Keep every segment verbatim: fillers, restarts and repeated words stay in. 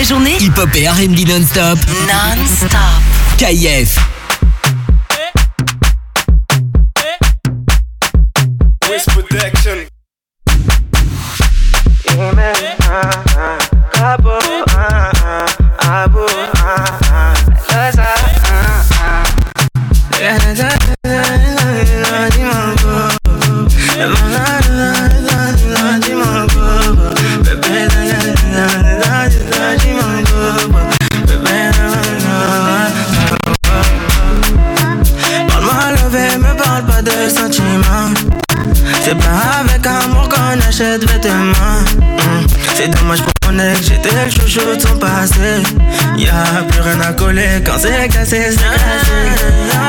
la journée, hip-hop et R and B non-stop. Non-stop. K I F. Wiz Protection. C'est pas avec amour qu'on achète vêtements. mmh. C'est dommage pour mon ex, j'étais le chouchou de son passé. Y'a plus rien à coller quand c'est cassé, c'est cassé.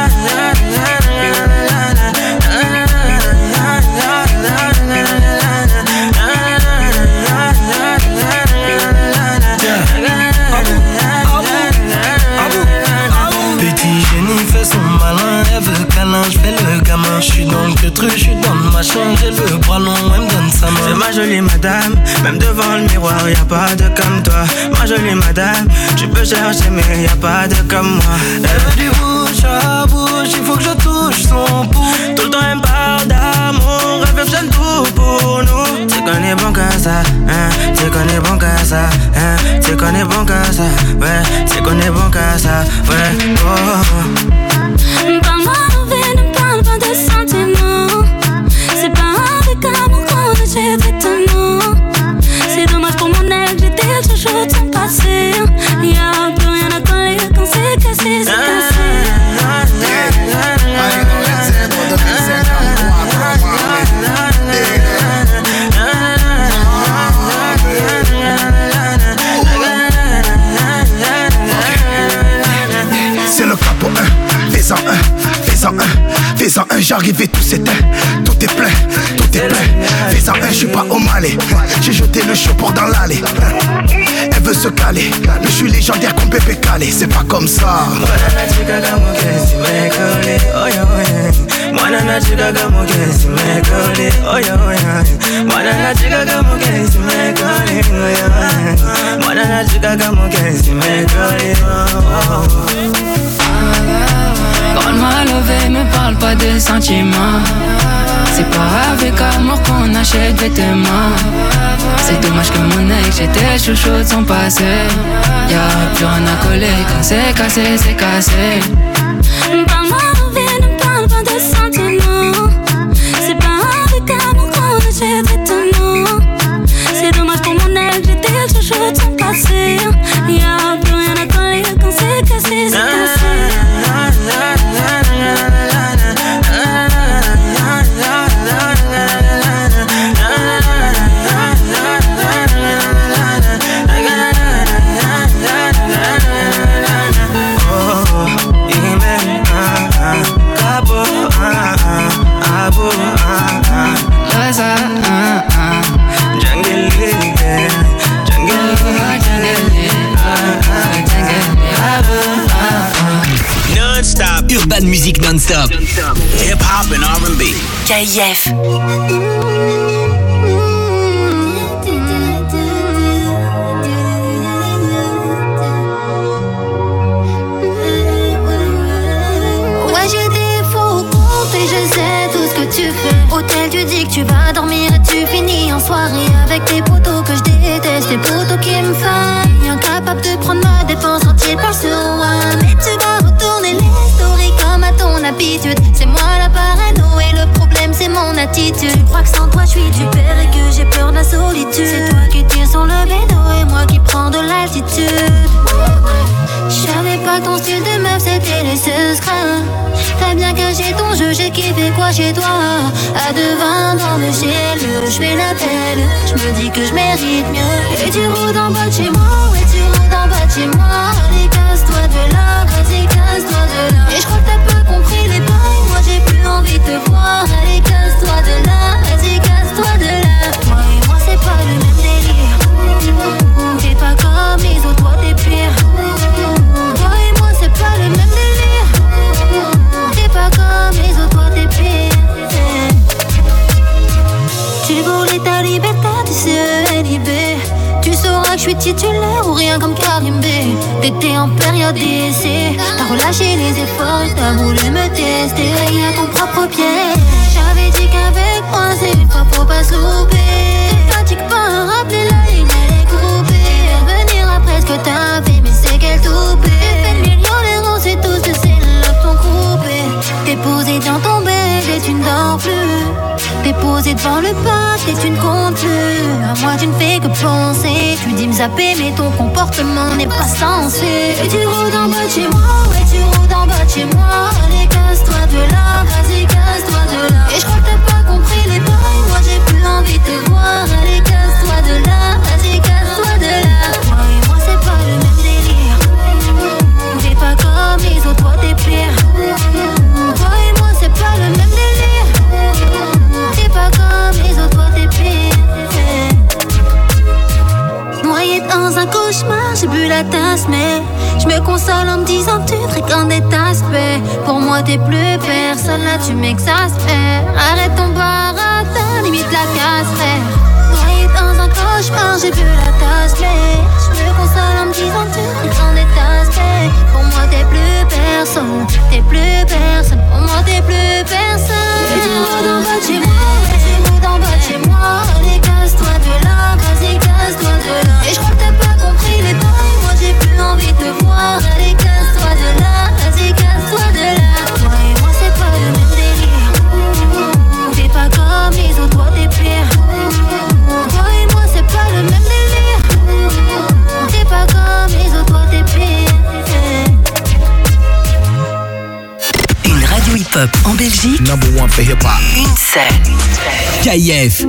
Petit génie fait son malin, elle veut câlin, je fais le gamin. J'suis dans le truc, j'suis dans le machin, j'ai le bras long, elle me donne sa main. C'est ma jolie madame, même devant le miroir, y'a pas de comme toi. Ma jolie madame, tu peux chercher mais y'a pas de comme moi. Elle veut du bouche à bouche, il faut que je touche son pouce. Tout le temps elle me parle d'amour, elle veut que j'aime tout pour nous. C'est qu'on est bon qu'à ça, hein, c'est qu'on est bon qu'à ça, hein, c'est qu'on est bon qu'à ça, ouais, c'est qu'on est bon qu'à ça, ouais, oh. Parle-moi d'envie, ne parle pas de sentiments. C'est pas avec amour qu'on achète vêtements. C'est dommage pour mon ex, j'étais le chouchou de son passé. Y'a plus rien à coller quand c'est cassé, c'est cassé. C'est le capot un, fais-en un, fais-en un, fais-en un, j'arrive et tout s'éteint, tout est plein, tout est plein. Fais-en un, j'suis pas au Malais, j'ai jeté le chapeau dans l'allée. Elle veut se caler, mais j'suis légendaire comme Bébé Calé, c'est pas comme ça. Parle-moi lové, me parle pas de sentiments. C'est pas avec amour qu'on achète vêtements. C'est dommage que mon ex, j'étais chouchou de son passé. Y'a plus rien à coller quand c'est cassé, c'est cassé. Parle-moi d'envie, ne parle pas de sentiments. C'est pas avec amour qu'on achète vêtements. C'est dommage pour mon ex, j'étais le chouchou de son passé. Y'a plus rien à coller quand c'est cassé, c'est cassé. Non-stop. Urban Music non-stop. Hip-hop and R and B. K I F. Ouais, j'ai des faux comptes et je sais tout ce que tu fais. Hôtel, tu dis que tu vas dormir et tu finis en soirée avec des potos que je déteste, des potos qui me faillent. Incapable de prendre ma dépense quand il part sur one. Mais tu vas retourner les stories comme à ton habitude. C'est moi la parano et le problème c'est mon attitude. Tu crois que sans toi je suis du père et que j'ai peur de la solitude. C'est toi qui tires sur le bédo et moi qui prends de l'altitude. Je savais pas que ton style de meuf c'était les secrets. T'as bien caché ton jeu, j'ai kiffé quoi chez toi. À deux vingts dans le ciel, je fais la belle. Je me dis que je mérite mieux. Et tu roules en bas de chez moi, ouais tu roules en bas de chez moi. Allez casse-toi de là, vas-y casse-toi de là. Et je crois que t'as pas compris les bails, moi j'ai plus envie de te voir. Allez casse-toi de là, vas-y casse-toi de là. Toi et moi c'est pas le même délire. T'es pas comme les autres, toi t'es pire. Toi et moi c'est pas le même délire. T'es pas comme les autres, toi t'es pire. Tu voulais ta liberté, tu sais libé. Tu sauras que suis titulaire ou rien comme Karim B. T'étais en période d'essai, t'as relâché les efforts, t'as voulu me tester à ton propre pied. J'avais dit qu'avec moi c'est une fois faut pas se louper. Te fatigue pas, rappeler la ligne elle est coupée. Revenir après ce que t'as fait mais c'est qu'elle toupée. T'es fait le millionnaire, on sait tous que c'est là ton coupé. T'es posé dans ton bed et tu ne dors plus. T'es posé devant le parc et tu ne comptes plus. À moi tu ne fais que penser. Tu dis me zapper mais ton comportement n'est pas sensé. Et tu rôdes en bas de chez moi, ouais tu rôdes en bas de chez moi. Allez casse-toi de là, vas-y casse-toi de là. Et je crois que t'as pas compris les bails, moi j'ai plus envie de te voir. Allez casse-toi de là, vas-y casse-toi de là. Toi et moi c'est pas le même délire. T'es pas comme les autres, toi t'es pire. Toi et moi c'est pas le même délire. T'es pas comme les autres, toi t'es pire. Noyé dans un cauchemar, j'ai bu la tasse mais je me console en me disant que tu fréquentes des aspects. Pour moi t'es plus personne, là tu m'exaspères. Arrête ton baratin, limite la casse frère. Noyé dans un cauchemar, j'ai bu la tasse mais je me console en me disant que tu fréquentes des aspects. Pour moi t'es plus personne, t'es plus personne. Pour moi t'es plus personne. Et tu rôdes en bas de chez moi, et tu rôdes en bas de chez moi. Allez casse-toi de là, vas-y casse-toi de là. Et je crois que t'as pas compris les bails, moi j'ai plus envie de te voir. Allez casse-toi de là, vas-y casse-toi de là. Toi et moi c'est pas le même délire. T'es pas comme les autres, toi t'es pire. Toi et moi c'est pas le même délire. T'es pas comme les autres, toi t'es pire. Une radio hip-hop en Belgique. Number one for hip-hop. Une seule. K I F.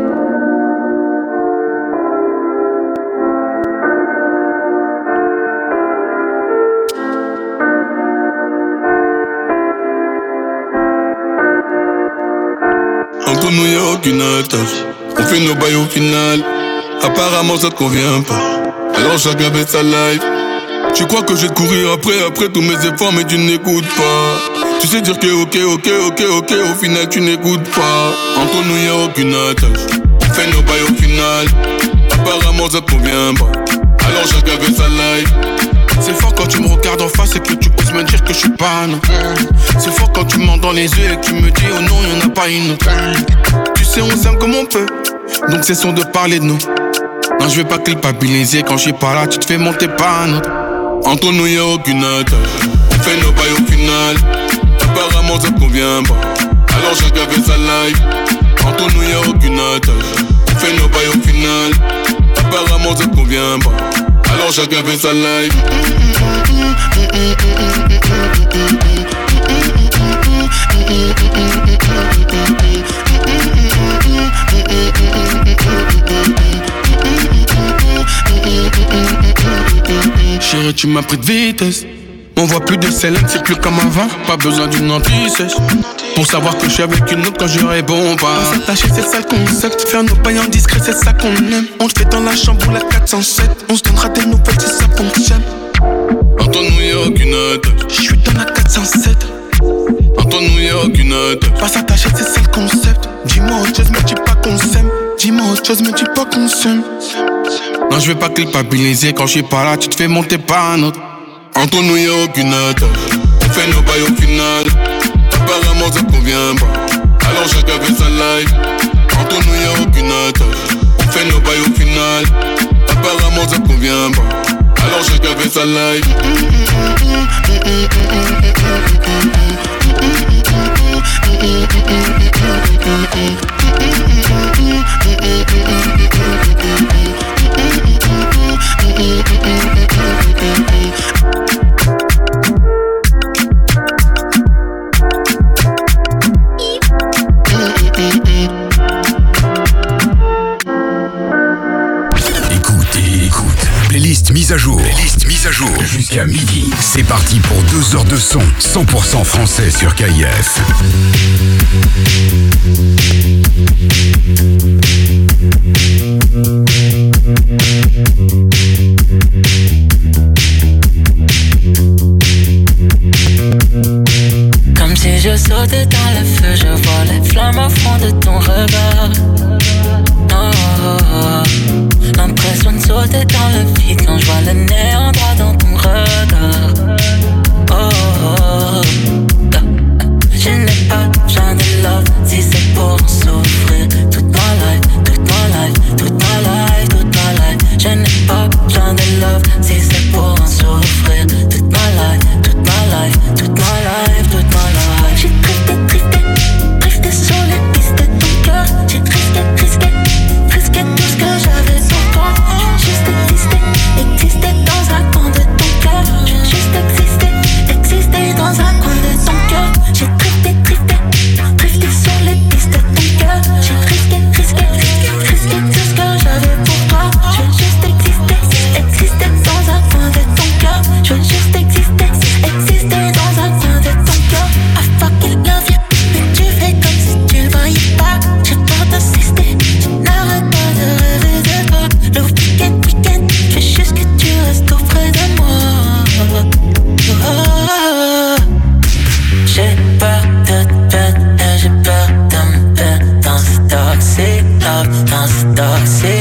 Entre nous y'a aucune attache. On fait nos bails au final. Apparemment ça te convient pas. Alors chacun fait sa life. Tu crois que je vais te courir après, après tous mes efforts, mais tu n'écoutes pas. Tu sais dire que ok, ok, ok, ok, au final tu n'écoutes pas. Entre nous y'a aucune attache. On fait nos bails au final. Apparemment ça te convient pas. Alors chacun fait sa life. C'est fort quand tu me regardes en face et que tu oses me dire que je suis pas non. C'est fort quand tu me mens dans les yeux et que tu me dis oh non y'en a pas une autre. Tu sais on s'aime comme on peut, donc cessons de parler de nous. Non je vais pas culpabiliser, quand je suis pas là tu te fais monter pas notre. Entre nous y'a aucune attache. On fait nos bails au final. Apparemment ça te convient pas. Alors chacun fait sa life. Entre nous y'a aucune attache. On fait nos bails au final. Apparemment ça te convient pas. Alors chacun fait sa life. Chérie, tu m'as pris de vitesse. On voit plus de Célène, c'est plus comme avant. Pas besoin d'une anti-sèche pour savoir que je suis avec une autre quand je réponds pas. On s'attacher, c'est ça le concept. Faire nos pailles en discret, c'est ça qu'on aime. On le fait dans la chambre ou la quatre cent sept. On se donnera des nouvelles si ça fonctionne. Entre nous y'a aucune attache. Je suis dans la quatre cent sept. Entre nous y'a aucune attache. Pas s'attacher, c'est ça le concept. Dis-moi autre chose, mais dis pas qu'on s'aime. Dis-moi autre chose, mais dis pas qu'on s'aime. Non, je vais pas culpabiliser, quand je suis pas là, tu te fais monter par un autre. Entre nous y'a aucune attache. On fait nos bails au final. Apparemment ça te convient pas. Alors chacun fait sa life. Entre nous y'a aucune attache. On fait nos bails au final. Apparemment ça te convient pas. Alors chacun fait sa life. Mise à jour. Playlist mise à jour. Jusqu'à midi. C'est parti pour deux heures de son. cent pour cent français sur K I F. Comme si je sautais dans le feu, je vois les flammes au fond de ton regard. Oh, oh, oh. L'impression de sauter dans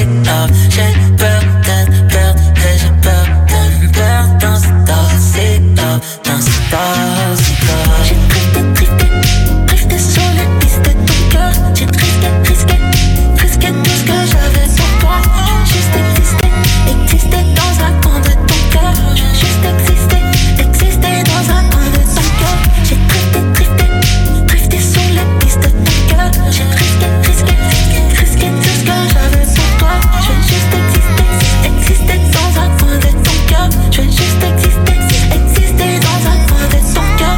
stop. J'ai peur d'être perdu et j'ai peur de me perdre dans cette toxic love, dans cette toxic love. J'ai drifté, drifté, drifté sur les pistes de ton cœur. J'ai risqué, risqué, risqué tout ce que j'avais sur toi. Je veux juste exister, exister dans un coin de ton cœur. Je veux juste exister, exister dans un coin de ton cœur. J'ai drifté, drifté, drifté sur les pistes de ton cœur. J'ai risqué, risqué, risqué tout ce que j'avais sur toi. Je veux juste exister, exister dans un coin de ton cœur. Je veux juste exister, exister dans un coin de ton cœur.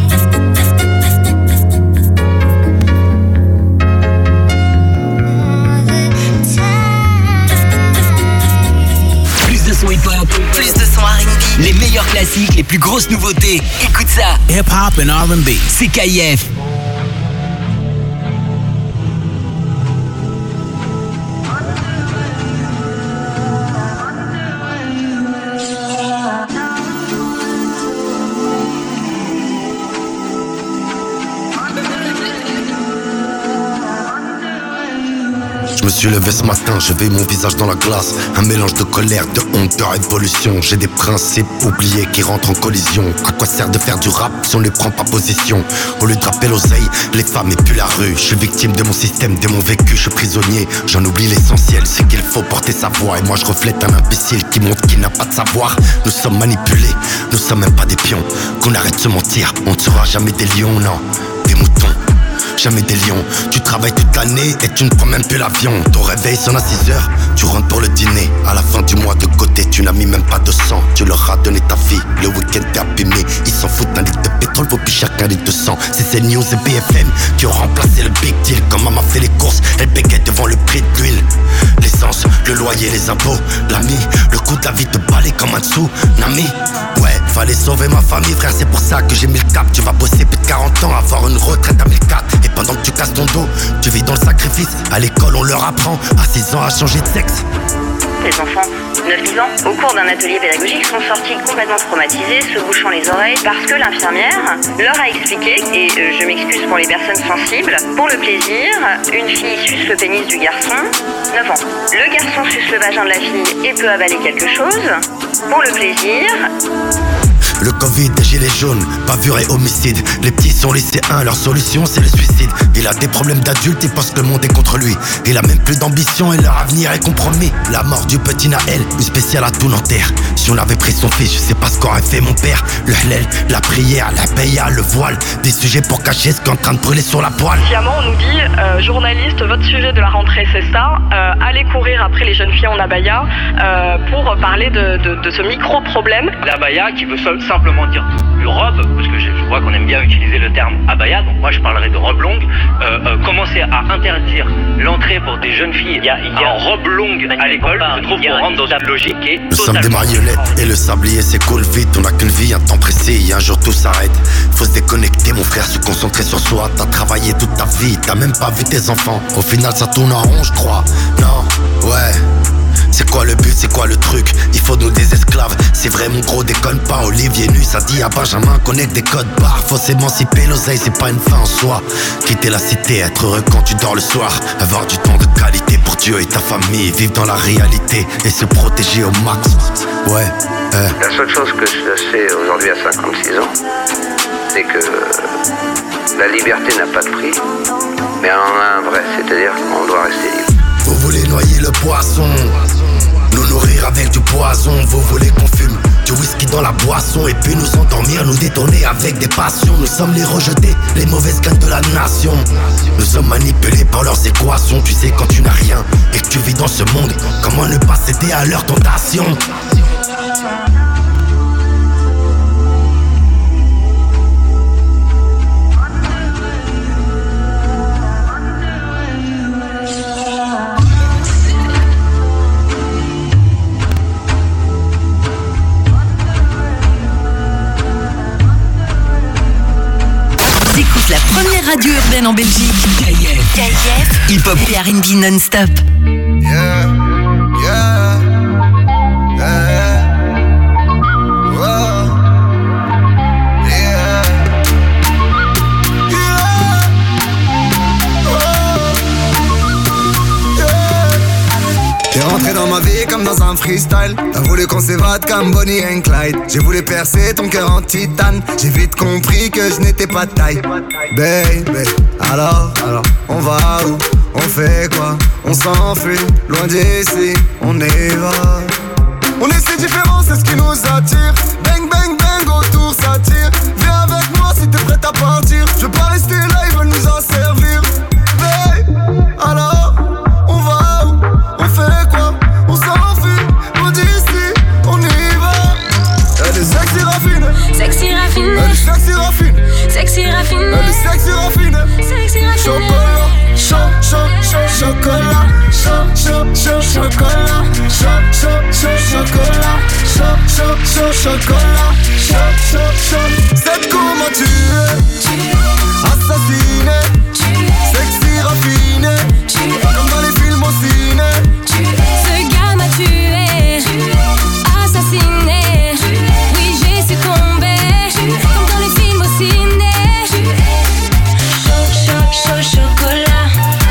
Plus de son hip-hop, plus de son R and B, les meilleurs classiques, les plus grosses nouveautés. Écoute ça. Hip-hop and R and B. C'est K I F. Je me suis levé ce matin, je vais mon visage dans la glace. Un mélange de colère, de honte, de révolution. J'ai des principes oubliés qui rentrent en collision. À quoi sert de faire du rap si on ne prend pas position? Au lieu de rapper l'oseille, les femmes et puis la rue. Je suis victime de mon système, de mon vécu, je suis prisonnier. J'en oublie l'essentiel, c'est qu'il faut porter sa voix. Et moi je reflète un imbécile qui montre qu'il n'a pas de savoir. Nous sommes manipulés, nous sommes même pas des pions. Qu'on arrête de se mentir, on ne sera jamais des lions, non, des moutons. Jamais des lions, tu travailles toute l'année et tu ne prends même plus l'avion. Ton réveil sonne à six heures, tu rentres pour le dîner. À la fin du mois de côté, tu n'as mis même pas de sang. Tu leur as donné ta vie, le week-end t'es abîmé. Ils s'en foutent d'un litre de pétrole, vaut plus chacun litre de sang. C'est ces news et B F M qui ont remplacé le big deal. Quand maman fait les courses, elle bégaye devant le prix de l'huile. L'essence, le loyer, les impôts, l'ami, le coût de la vie te balait comme un dessous, Nami. Ouais, fallait sauver ma famille, frère, c'est pour ça que j'ai mis le cap. Tu vas bosser plus de quarante ans, avoir une retraite à mille quatre. Et pendant que tu casses ton dos, tu vis dans le sacrifice. À l'école, on leur apprend à six ans à changer de sexe. Les enfants, neuf dix ans, au cours d'un atelier pédagogique, sont sortis complètement traumatisés, se bouchant les oreilles, parce que l'infirmière leur a expliqué, et euh, je m'excuse pour les personnes sensibles, pour le plaisir, une fille suce le pénis du garçon, neuf ans. Le garçon suce le vagin de la fille et peut avaler quelque chose, pour le plaisir. Le Covid, gilets jaunes, bavure et homicide. Les petits sont lycéens, leur solution c'est le suicide. Il a des problèmes d'adulte, il pense que le monde est contre lui. Il a même plus d'ambition et leur avenir est compromis. La mort du petit Naël, une spéciale à tout Nanterre. Si on avait pris son fils, je sais pas ce qu'aurait fait mon père. Le hlel, la prière, la païa, le voile. Des sujets pour cacher ce qui est en train de brûler sur la poêle. Sciemment, on nous dit, euh, journaliste, votre sujet de la rentrée c'est ça. euh, Allez courir après les jeunes filles en abaya euh, pour parler de, de, de ce micro-problème. L'abaya qui veut seul simplement dire une robe, parce que je, je vois qu'on aime bien utiliser le terme abaya, donc moi je parlerai de robe longue. Euh, euh, commencer à interdire l'entrée pour des jeunes filles il y a, il y a en robe longue à l'école, je trouve qu'on rentre dans une logique qui est Nous sommes des marionnettes et le sablier s'écoule vite. On n'a qu'une vie, un temps précis et un jour tout s'arrête. Faut se déconnecter mon frère, se concentrer sur soi. T'as travaillé toute ta vie, t'as même pas vu tes enfants. Au final ça tourne en rond je crois. Non, ouais. C'est quoi le but, c'est quoi le truc? Il faut nous des esclaves. C'est vrai mon gros, déconne pas. Olivier nu, ça dit à Benjamin qu'on est des codes barres. Faut s'émanciper, l'oseille c'est pas une fin en soi. Quitter la cité, être heureux quand tu dors le soir. Avoir du temps de qualité pour Dieu et ta famille. Vivre dans la réalité et se protéger au max. Ouais, euh. La seule chose que je sais aujourd'hui à cinquante-six ans, c'est que la liberté n'a pas de prix, mais elle en a un vrai, c'est-à-dire qu'on doit rester libre. Vous voulez noyer le poisson, nous nourrir avec du poison. Vous voulez qu'on fume du whisky dans la boisson et puis nous endormir, nous détonner avec des passions. Nous sommes les rejetés, les mauvaises graines de la nation. Nous sommes manipulés par leurs équations. Tu sais quand tu n'as rien et que tu vis dans ce monde, comment ne pas céder à leur tentation? La première radio urbaine en Belgique. K I F. K I F. Hip-hop et R and B non-stop. Yeah, yeah, yeah, whoa, yeah, yeah, whoa, yeah. rentré dans ma vie comme dans un freestyle. T'as voulu qu'on s'évade comme Bonnie and Clyde. J'ai voulu percer ton cœur en titane. J'ai vite compris que je n'étais pas taille. Baby, alors, alors, on va où? On fait quoi? On s'enfuit, loin d'ici, on y va. On est si différents, c'est ce qui nous attire. Bang, bang, bang, autour ça tire. Viens avec moi si t'es prête à partir. Je veux pas rester là, ils veulent nous en servir. Babe, alors, on va où? On fait quoi? On s'enfuit, loin d'ici, on y va. Elle est sexy raffine. Sexy raffine. Elle est sexy raffine. Sexy raffine. Elle est sexy raffine. Sexy raffine. Chocolat, chaud, chaud, chaud, chocolat. Chaud, chaud, chaud, chocolat. Chaud, chaud, chaud, chocolat. Chaud, chaud, chaud, chocolat. Chaud, chaud, chaud. C'est comment tu es. Assassiné. Sexy raffiné. Comme dans les films au ciné. Ce gars m'a tué. Assassiné. Oui, j'ai succombé. Comme dans les films au ciné. Chaud, chaud, chaud, chocolat.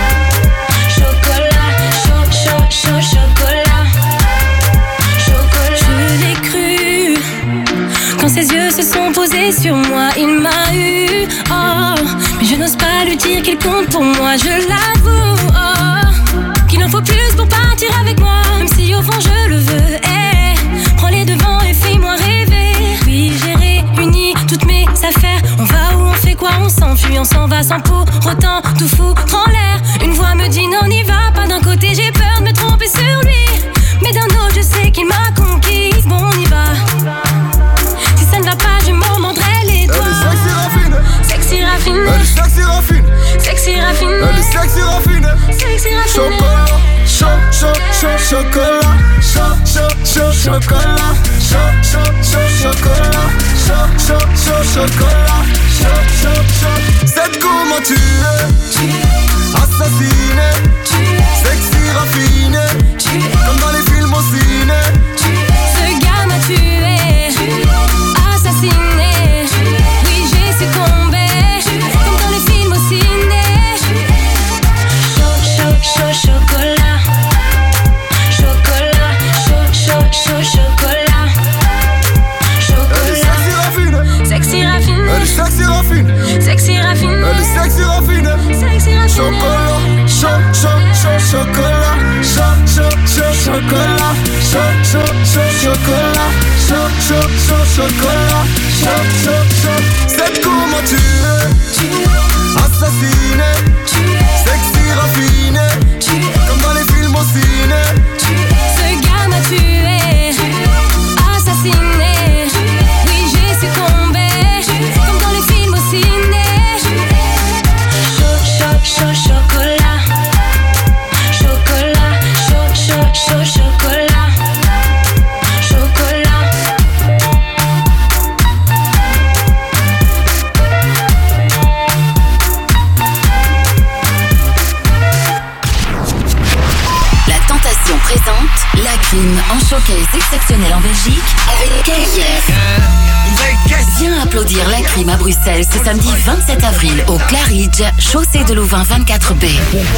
Chocolat, chaud, chaud, chaud, chocolat. Chocolat. Je l'ai cru. Quand ses yeux se sont posés sur moi, il m'a eu. Oh, mais je n'ose pas lui dire qu'il compte pour moi, je l'avoue. Oh, qu'il en faut plus pour partir avec moi, même si au fond je le veux. Hey, prends les devants et fais-moi rêver. Oui, j'ai réuni toutes mes affaires. On va où, on fait quoi, on s'enfuit, on s'en va sans pour autant tout foutre en l'air. Une voix me dit non, n'y va pas. D'un côté j'ai peur de me tromper sur lui, mais d'un autre je sais qu'il m'a conquise. Bon, on y va. Si ça ne va pas, je m'en mordrai les doigts. Sexy raffine. Elle est sexy raffine. Sexy raffine. Sexy raffine. Elle est sexy raffine. Sexy raffine. Chocolat, chaud, chaud, chaud, chocolat. Chaud, chaud, chaud, chocolat. Chaud, chaud, chaud, chocolat. Chaud, chaud, chaud, chocolat. Chaud, chaud, chaud. C'est comment tu es. Assassiné. Sexy raffiné. Comme dans les films au ciné. Ce gars m'a tué. Assassiné. Oui, j'ai succombé. Comme dans les films au ciné. Chaud, chaud, chaud, chocolat. Chocolat, chaud, chaud, chaud, chocolat. Chocolat. Sexy raffine. Elle est sexy raffine. Sexy raffine. Elle est sexy raffine. Sexy raffine. Chocolat, chaud, chaud, chaud, chocolat. Chaud, chaud, chaud, chocolat. Chaud, chaud, chaud, chocolat. Chaud, chaud, chaud, chocolat. Chaud, chaud, chaud. C'est comment tu es. Assassiné. Sexy raffiné. Comme dans les films au ciné. Ce gars m'a tué. Assassiné. Oui, j'ai succombé. Comme dans les films au ciné. Chaud, chaud, chaud, chocolat. Chocolat, chaud, chaud, chaud, chocolat. Chocolat. La Tentation présente La Crime en showcase exceptionnel en Belgique avec K F. Viens applaudir La Crime à Bruxelles ce samedi vingt-sept avril au Claridge, chaussée de Louvain vingt-quatre B.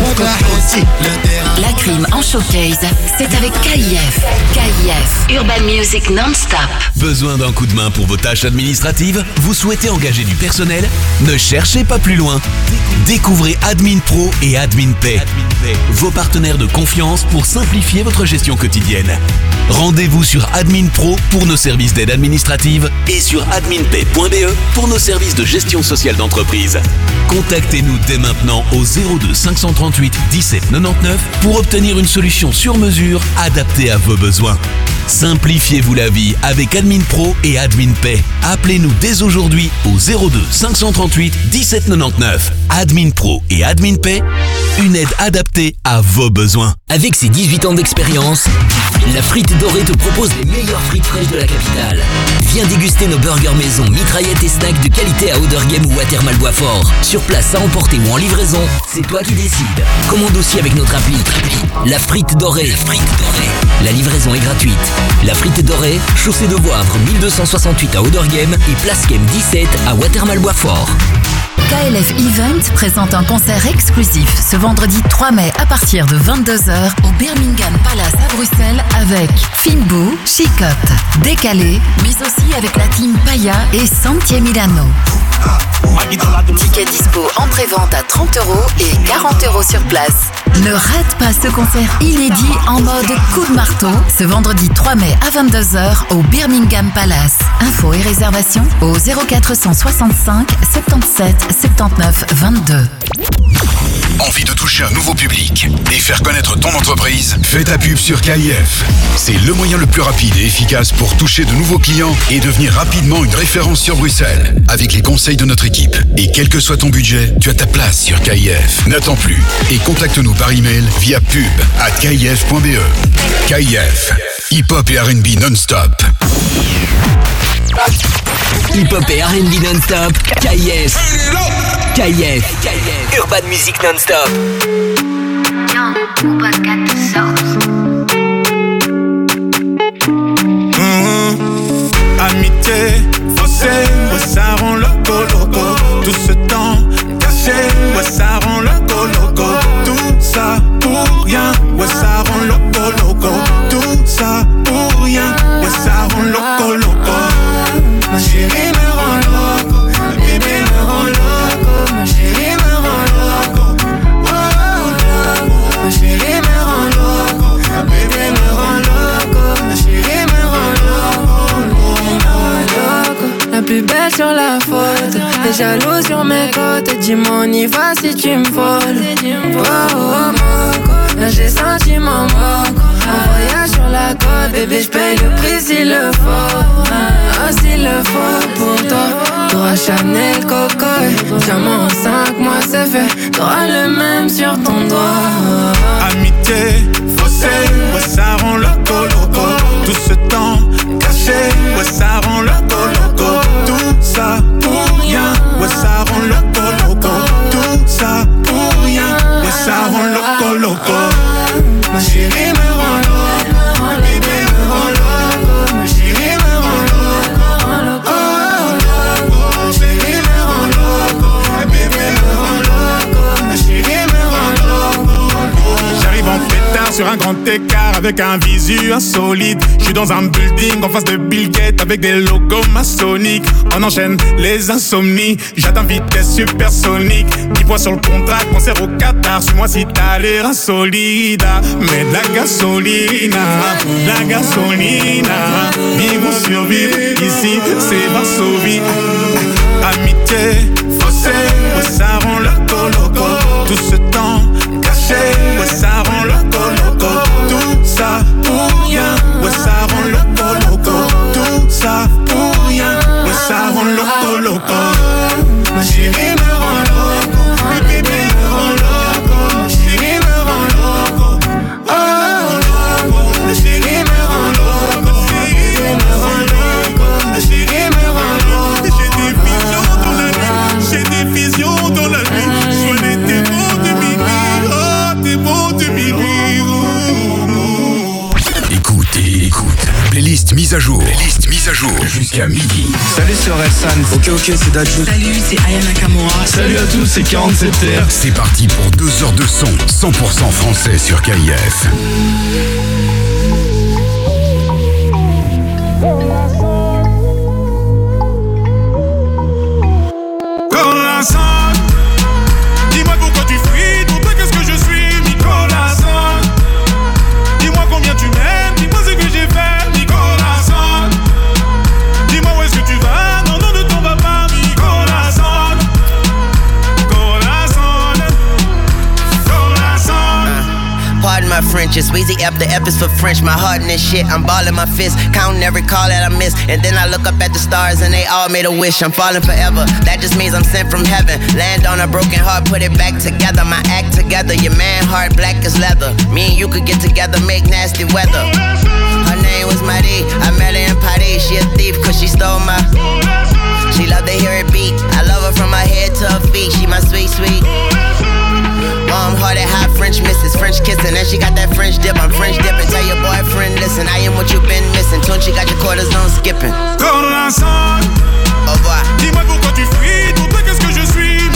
La Crime en showcase, c'est avec K F. K F, Urban Music non-stop. Besoin d'un coup de main pour vos tâches administratives? Vous souhaitez engager du personnel? Ne cherchez pas plus loin. Découvrez Admin Pro et Admin Pay, vos partenaires de confiance pour simplifier votre gestion quotidienne. Rendez-vous sur Admin Pro pour nos services d'aide administrative et sur adminpay point b e pour nos services de gestion sociale d'entreprise. Contactez-nous dès maintenant au zéro deux cinq cent trente-huit dix-sept quatre-vingt-dix-neuf pour obtenir une solution sur mesure adaptée à vos besoins. Simplifiez-vous la vie avec Admin Pro et Admin Pay. Appelez-nous dès aujourd'hui au zéro deux cinq cent trente-huit dix-sept quatre-vingt-dix-neuf. Admin Pro et Admin Pay, une aide adaptée à vos besoins. Avec ses dix-huit ans d'expérience, la Frite Dorée te propose les meilleures frites fraîches de la capitale. Viens déguster nos burgers maison, mitraillettes et snacks de qualité à Oder Game ou Watermal Boisfort. Sur place, à emporter ou en livraison, c'est toi qui décides. Commande aussi avec notre appli. La Frite Dorée. La Frite Dorée. La livraison est gratuite. La Frite Dorée, chaussée de Voivre mille deux cent soixante-huit à Oder Game et Place Game dix-sept à Watermal Boisfort. K L F Event présente un concert exclusif ce vendredi trois mai à partir de vingt-deux heures au Birmingham Palace à Bruxelles avec Finboo, Chicotte, Décalé, mais aussi avec la team Paya et Santier Milano. Ticket dispo en pré-vente à trente euros et quarante euros sur place. Ne rate pas ce concert inédit en mode coup de marteau ce vendredi trois mai à vingt-deux heures au Birmingham Palace. Infos et réservations au zéro quatre cent soixante-cinq soixante-dix-sept soixante-neuf vingt-deux. Envie de toucher un nouveau public et faire connaître ton entreprise? Fais ta pub sur K I F. C'est le moyen le plus rapide et efficace pour toucher de nouveaux clients et devenir rapidement une référence sur Bruxelles. Avec les conseils de notre équipe et quel que soit ton budget, tu as ta place sur K I F. N'attends plus et contacte-nous par email via pub arobase k i f point b e. K I F, hip-hop et R and B non-stop. Hip-hop et R and B non-stop, K I F. K I F, Urban Music non-stop. Mmh, amitié, faussée, ouais ça rend loco loco. Tout ce temps caché, ouais ça rend loco loco. Tout ça pour rien, ouais ça rend loco loco. Tout ça pour rien, ouais ça rend loco loco. Ma chérie me rend loco, ma bébé me rend loco, ma chérie me rend loco. Oh, loco. Ma chérie me rend loco, ma bébé me rend loco, ma chérie me rend loco. La plus belle sur la photo, t'es jaloux sur mes côtes. Dis-moi on y va si tu me voles. Oh, oh, oh, là j'ai senti mon moco. Un voyage sur la côte, bébé j'paye le prix s'il le faut. Ah s'il le faut pour toi. T'auras Chanel, Coco, diamant en cinq mois c'est fait. T'auras le même sur ton doigt. Amitié, faussée, ouais ça rend loco loco. Tout ce temps caché, ouais ça rend loco loco. Tout ça pour rien, ouais ça rend loco loco. Tout ça pour rien, ouais ça rend loco loco. Ma chérie me rend loco, ma bébé me rend loco. Ma chérie me rend loco, oh loco. Ma chérie me rend loco, ma bébé me rend loco. Ma chérie me rend loco. J'arrive en pétard sur un grand écart avec un visu insolite. J'suis dans un building en face de Bill Gates avec des logos maçonniques. On enchaîne les insomnies, j'atteins vitesse supersonique. dix points sur le contrat, concert au Qatar. Suis-moi si t'as l'air insolide. Mais de la gasolina, de la gasolina. Vivre ou survivre, ici c'est Varsovie. Amitié, faussée, ouais ça rend loco loco. Tout ce temps caché, ouais ça rend loco loco. Tout ça pour rien, ouais ça rend loco loco. Tout ça pour rien, ouais ça rend loco loco. Ma chérie me rend loco, ma bébé me rend loco. Ma chérie me rend loco, oh loco. Ma chérie me rend loco, ma bébé me rend loco. Ma chérie me rend loco. J'ai des visions dans la nuit, j'ai des visions dans la nuit. Je vois les démons de minuit, oh démons de minuit. Écoute et écoute. Playlist mise à jour. Playlist mise à jour. Jusqu'à midi. Salut, c'est Orelsan. Ok, ok, c'est Dajou. Salut, c'est Aya Nakamura. Salut à tous, c'est quarante-sept R. C'est parti pour deux heures de son cent pour cent français sur K I F. Corazon, dis-moi pourquoi tu fuis, pour toi qu'est-ce que je suis, mi corazon. Dis-moi combien tu m'aimes, dis-moi ce que j'ai fait, mi corazon. Dis-moi où est-ce que tu vas, non, non, ne t'en va pas, mi corazon. Corazon, corazon. Pardon my French, it's Weezy F, the F is for French. My heart in this shit, I'm balling my fist, counting every call that I miss. And then I look up at the stars and they all made a wish. I'm falling forever, that just means I'm sent from heaven. Land on a broken heart, put it back together. My act together, your man heart black as leather. Me and you could get together, make nasty weather. Her name was Marie, I met her in Paris. She a thief cause she stole my. She love to hear it beat, I love her from her head to her feet. She my sweet, sweet. Warm hearted, hot French missus, French kissing, and she got that French dip. I'm French dipping. Tell your boyfriend, listen, I am what you've been missing. Tune, she got your cortisone skipping. Corazon, au revoir. Dis-moi pourquoi tu fuis, pour toi qu'est-ce que je suis,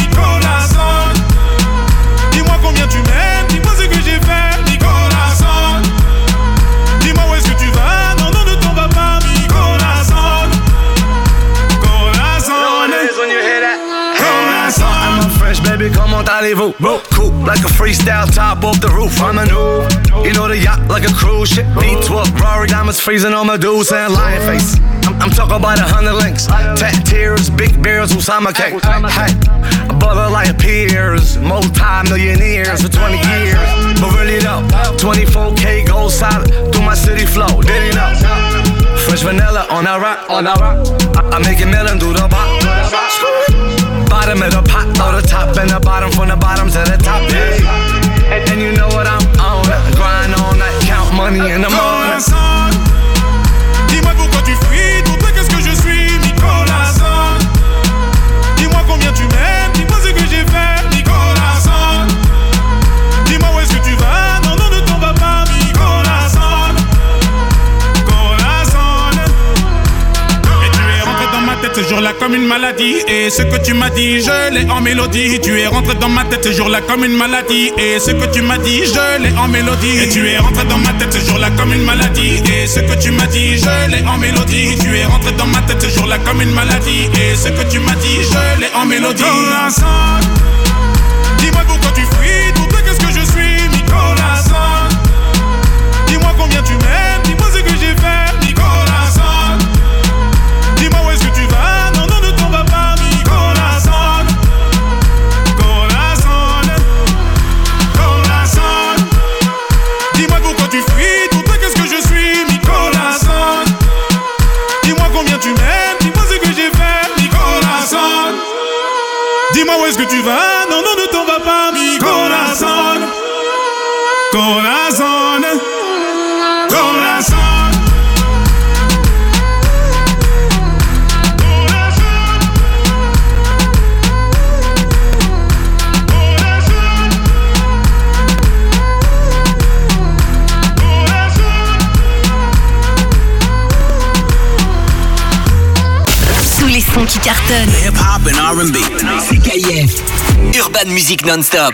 rendezvous. Cool like a freestyle top off the roof. I'm a new, you know the yacht like a cruise ship. B twelve Rory diamonds freezing on Medusa and lion face. I'm, I'm talking about a hundred links, tat tears, big beers, Usama cake. Hey, a brother like peers, multi-millionaires for twenty years. But really though, twenty-four K gold solid through my city flow. Did he know? Fresh vanilla on that rock, on that rock. I, I make it melon through the bottom. Bottom of the pot, throw the top and the bottom from the bottom to the top. Yeah. And, and you know what I'm on, grind all night, count money in the morning. Dis-moi pourquoi tu fuis, pour toi qu'est-ce que je suis, Nicolas Son. Dis-moi combien tu m'aimes, dis-moi ce que j'ai fait, Nicolas Son. Dis-moi où est-ce que tu vas, non, non, ne t'en vas pas, Nicolas Son. Nicolas Son. Et tu es rentré dans ma tête ce jour-là comme une maladie. Et ce que tu m'as dit, je l'ai en mélodie. Tu es rentré dans ma tête ce jour-là comme une maladie. Et ce que tu m'as dit, je l'ai en mélodie. Et tu es rentré dans ma tête ce jour-là comme une maladie. Et ce que tu m'as dit, je l'ai en mélodie. Tu es rentré dans ma tête ce jour-là comme une maladie. Et ce que tu m'as dit, je l'ai en mélodie. Nicolas Son. Dis-moi pourquoi tu fuis, pour toi qu'est-ce que je suis, Nicolas Son. Dis-moi combien tu m'aimes, dis-moi ce que j'ai fait, Nicolas Son. Dis-moi où est-ce que tu vas, non, non, ne t'en vas pas, Nicolas Son. Nicolas Son. Nicolas Son. Dis-moi pourquoi tu fuis, pour toi qu'est-ce que je suis, Nicolas Son. Dis-moi combien tu m'aimes, dis-moi ce que j'ai fait, Nicolas Son. Dis-moi où est-ce que tu vas, non, non, ne t'en vas pas, Nicolas Son. Nicolas Son. Nicolas Son. Les sons qui cartonnent. Hip hop and R and B. C'est K I F. Urban Music non-stop.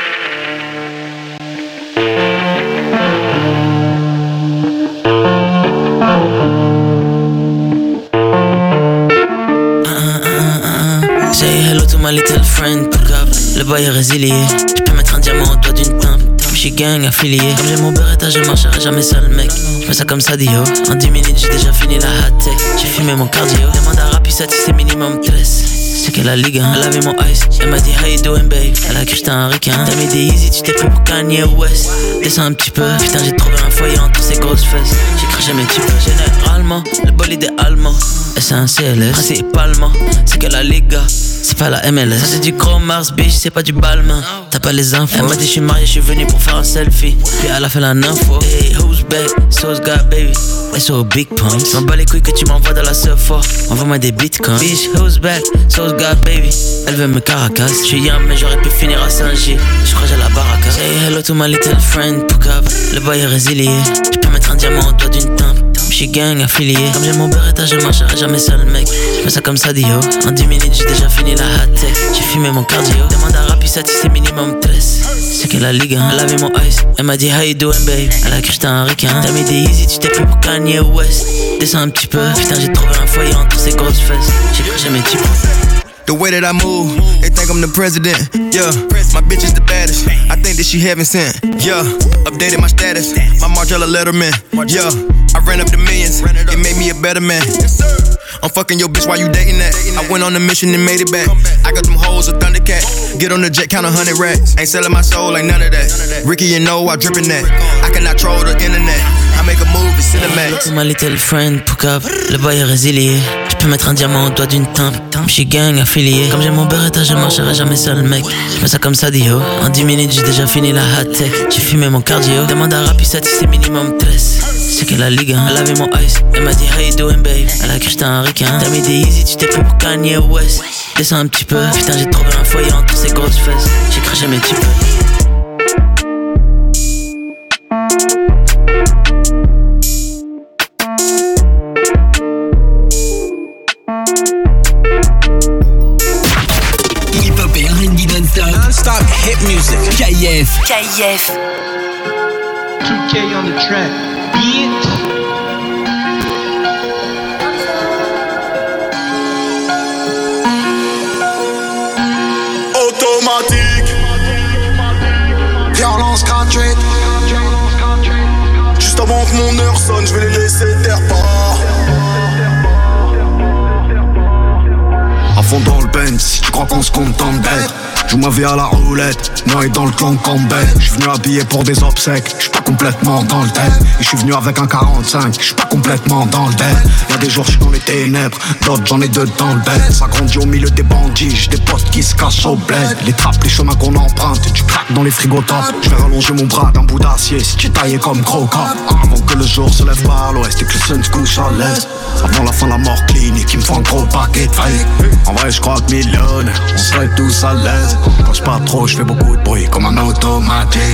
Say hello to my little friend, pick up. Le boy est résilié. Je peux mettre un diamant au doigt d'une teinte. Je suis gang affilié. Comme j'ai mon beretta, je marcherai jamais seul, mec. Je fais ça comme ça, Dio. En dix minutes, j'ai déjà fini la hot tech. J'ai fumé mon cardio. Demande à Rapissat si c'est minimum treize. C'est que la ligue, hein. Elle avait mon ice. Elle m'a dit, how you doing, babe? Elle a cru que j'étais un requin. T'as mis des easy, tu t'es pris pour Kanye West. Descends un petit peu. Putain, j'ai trouvé un foyer entre ces grosses fesses. J'ai craché mes types. Généralement, le bolide est allemand. Et c'est un C L S. Principalement, c'est que la liga. C'est pas la M L S. Ça c'est du gros Mars, bitch, c'est pas du Balmain. T'as pas les infos. Elle m'a dit je suis marié, je suis venu pour faire un selfie. Puis elle a fait la info. Hey, who's back? So's got baby. Et so big pumps. M'en bats les couilles que tu m'envoies dans la surf. Envoie-moi des bitcoins. Bitch, who's back? So's got baby. Elle veut me caracas. Je suis young mais j'aurais pu finir à Saint-Gilles. Je crois que j'ai la baraka. Say hello to my little friend, Pook up. Le boy est résilié. Je peux mettre un diamant au doigt d'une tempe. J'suis gang affilié. Comme j'ai mon beretta, je marcherai jamais seul, mec. J'fais ça comme ça, Dio. En dix minutes, j'ai déjà fini la hot tech. J'ai fumé mon cardio. Demande à Rapissat si c'est minimum treize. C'est que la ligue, hein. Elle avait mon ice. Elle m'a dit, how you doing, babe? Elle a cru que j'étais un requin. T'as mis des easy, tu t'es pris pour Kanye West. Descends un petit peu. Putain, j'ai trouvé un foyer entre ces grosses fesses. J'ai cru que j'aimais type. The way that I move, they think I'm the president. Yeah, my bitch is the baddest. I think that she heaven sent. Yeah, updated my status. My Margiela Letterman. Yeah, I ran up the millions. It made me a better man. I'm fucking your bitch while you dating that. I went on a mission and made it back. I got them hoes a Thundercat. Get on the jet, count a hundred racks. Ain't selling my soul, ain't none of that. Ricky, you know I drippin' that. I cannot troll the internet. I make a move, it's cinematic. To my little friend, Pook up. Le boy est résilié. Je peux mettre un diamant au doigt d'une tempe. J'suis gang affilié. Comme j'ai mon beretta, je marcherai jamais seul, mec. J'fais ça comme ça, Dio. En dix minutes, j'ai déjà fini la hot tech. J'ai fumé mon cardio. Demande à Rapissat si c'est minimum treize. C'est que la ligue, hein. Elle avait mon ice. Elle m'a dit, how you doing, babe? Elle a cru que j'étais un requin. T'as mis des easy, tu t'es pris pour Kanye West. Descends un petit peu. Putain, j'ai trouvé un foyer entre ces grosses fesses. J'ai craché mes types. Hip-hop et R and B non-stop. Non-stop hit music. K I F. K I F. two K on the track, bitch. Automatique. mon heure sonne, je vais les laisser taire part. À fond dans le Benz, si tu crois qu'on se contente d'être. Joue ma vie à la roulette, noyé dans le clan Campbell. J'suis venu habillé pour des obsèques, j'suis pas complètement dans le thème. Et j'suis venu avec un quarante-cinq, j'suis pas complètement dans le dead. Y'a des jours j'suis dans les ténèbres, d'autres j'en ai deux dans le bed. Ça grandit au milieu des bandits, j'ai des potes qui se cachent au bled. Les trappes, les chemins qu'on emprunte, tu craques dans les frigos top. J'vais rallonger mon bras d'un bout d'acier si tu taillais comme Croca. Avant que le jour se lève par l'ouest et que le sun se couche à l'est. Avant la fin la mort clinique, il me faut un gros paquet de fric. En vrai j'crois que millionnaire, on serait tous à l'aise. Quand je pas trop, je fais beaucoup de bruit comme un automatique.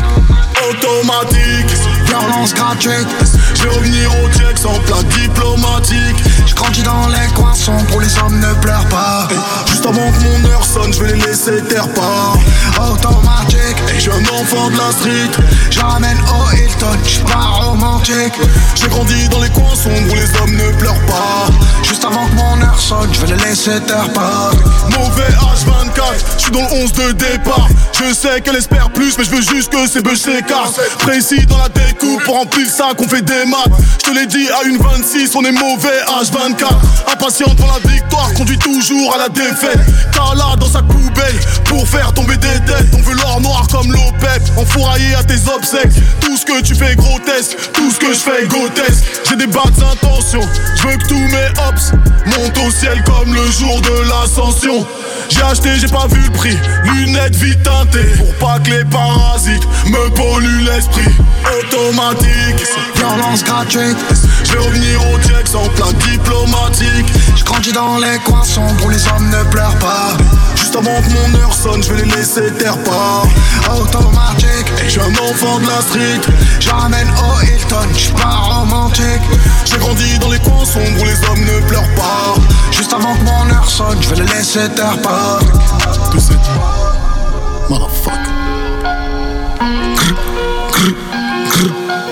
Automatique, violence gratuite. Je vais revenir au check sans plaque diplomatique. Je grandis dans les coins sombres où les hommes ne pleurent pas. Juste avant que mon heure sonne, je vais les laisser taire part. Automatique, et je suis un enfant de la street. J'amène au Hilton, je suis pas romantique. J'ai grandi dans les coins sombres où les hommes ne pleurent pas. Juste avant que mon heure sonne, je vais les laisser taire part. Mauvais H vingt-quatre, je suis dans le onze de départ. Je sais qu'elle espère plus, mais je veux juste que ces bœufs s'écartent. Précis dans la découpe, pour remplir ça qu'on fait des maths. Je te l'ai dit à une vingt-six, on est mauvais H vingt-quatre. Impatient pour la victoire, conduit toujours à la défaite. Kala dans sa poubelle, pour faire tomber des têtes. On veut l'or noir comme l'Opep, enfouraillé à tes obsèques. Tout ce que tu fais grotesque, tout ce que je fais grotesque. J'ai des basses intentions, je veux que tous mes hops montent au ciel comme le jour de l'ascension. J'ai acheté, j'ai pas vu le prix, lunettes vite teintées, pour pas que les parasites me polluent l'esprit. Automatique, violence gratuite. Je vais revenir au check sans plaque diplomatique. Je grandis dans les coins sombres où les hommes ne pleurent pas. Juste avant que mon heure sonne, je vais les laisser taire part. Automatique, et je suis un enfant de la street. J'amène au Hilton, je suis pas romantique. J'ai grandi dans les coins sombres où les hommes ne pleurent pas. Juste avant que mon heure sonne, je vais les laisser taire part. Tout c'est motherfucker. Grr, grr,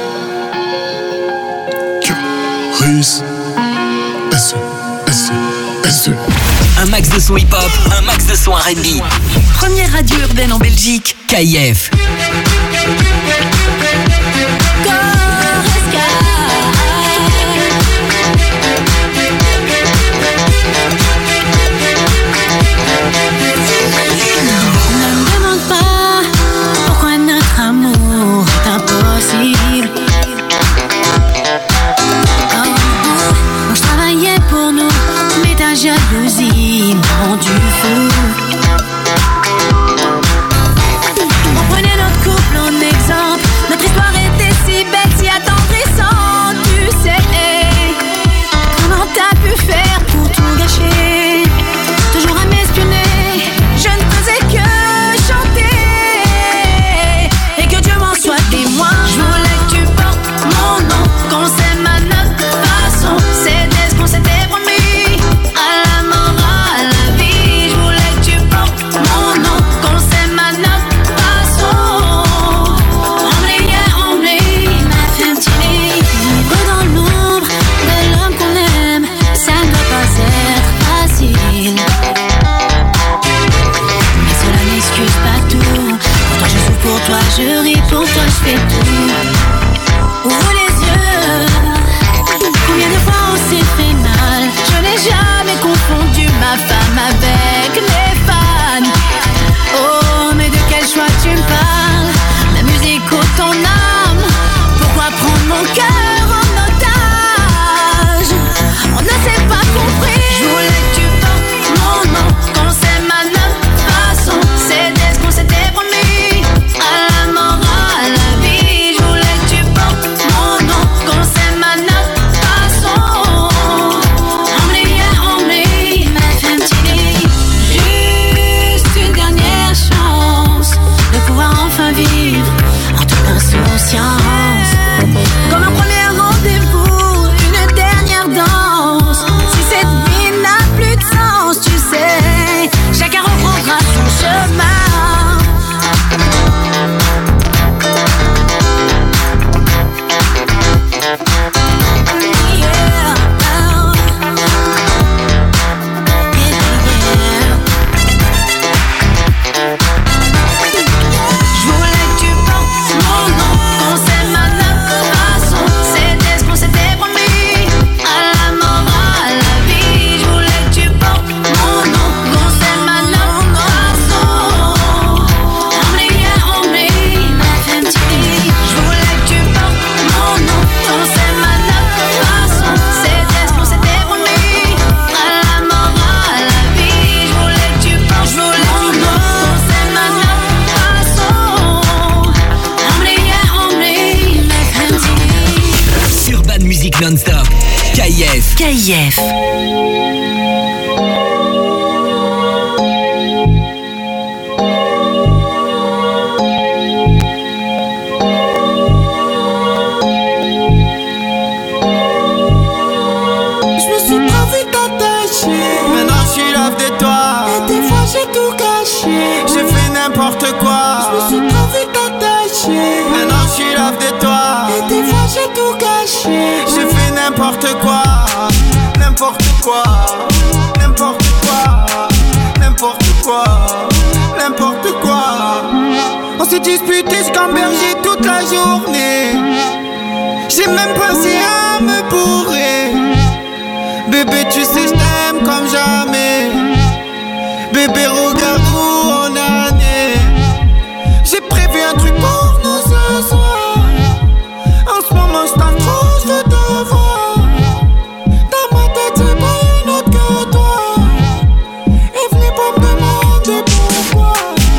grr. Riz. S E, S E, S E. Un max de son hip-hop, un max de son R and B. Première radio urbaine en Belgique. K I F. Impossible. Quand je travaillais pour nous, mais ta jalousie m'a rendu fou. On prenait notre cours bonne musique non-stop. K I F. K I F. J'ai fait n'importe quoi. Je me suis trop vite attaché. Maintenant je suis lave de toi. Et des fois j'ai tout gâché. J'ai fait n'importe quoi. N'importe quoi. N'importe quoi. N'importe quoi. N'importe quoi. On s'est disputé jusqu'en berger toute la journée. J'ai même pensé à me bourrer. Bébé tu sais je t'aime comme jamais. Bébé regarde où on en est. J'ai prévu un truc pour nous ce soir. En ce moment je t'en trop, je veux te voir. Dans ma tête c'est pas une autre que toi. Et venez pas me demander pourquoi.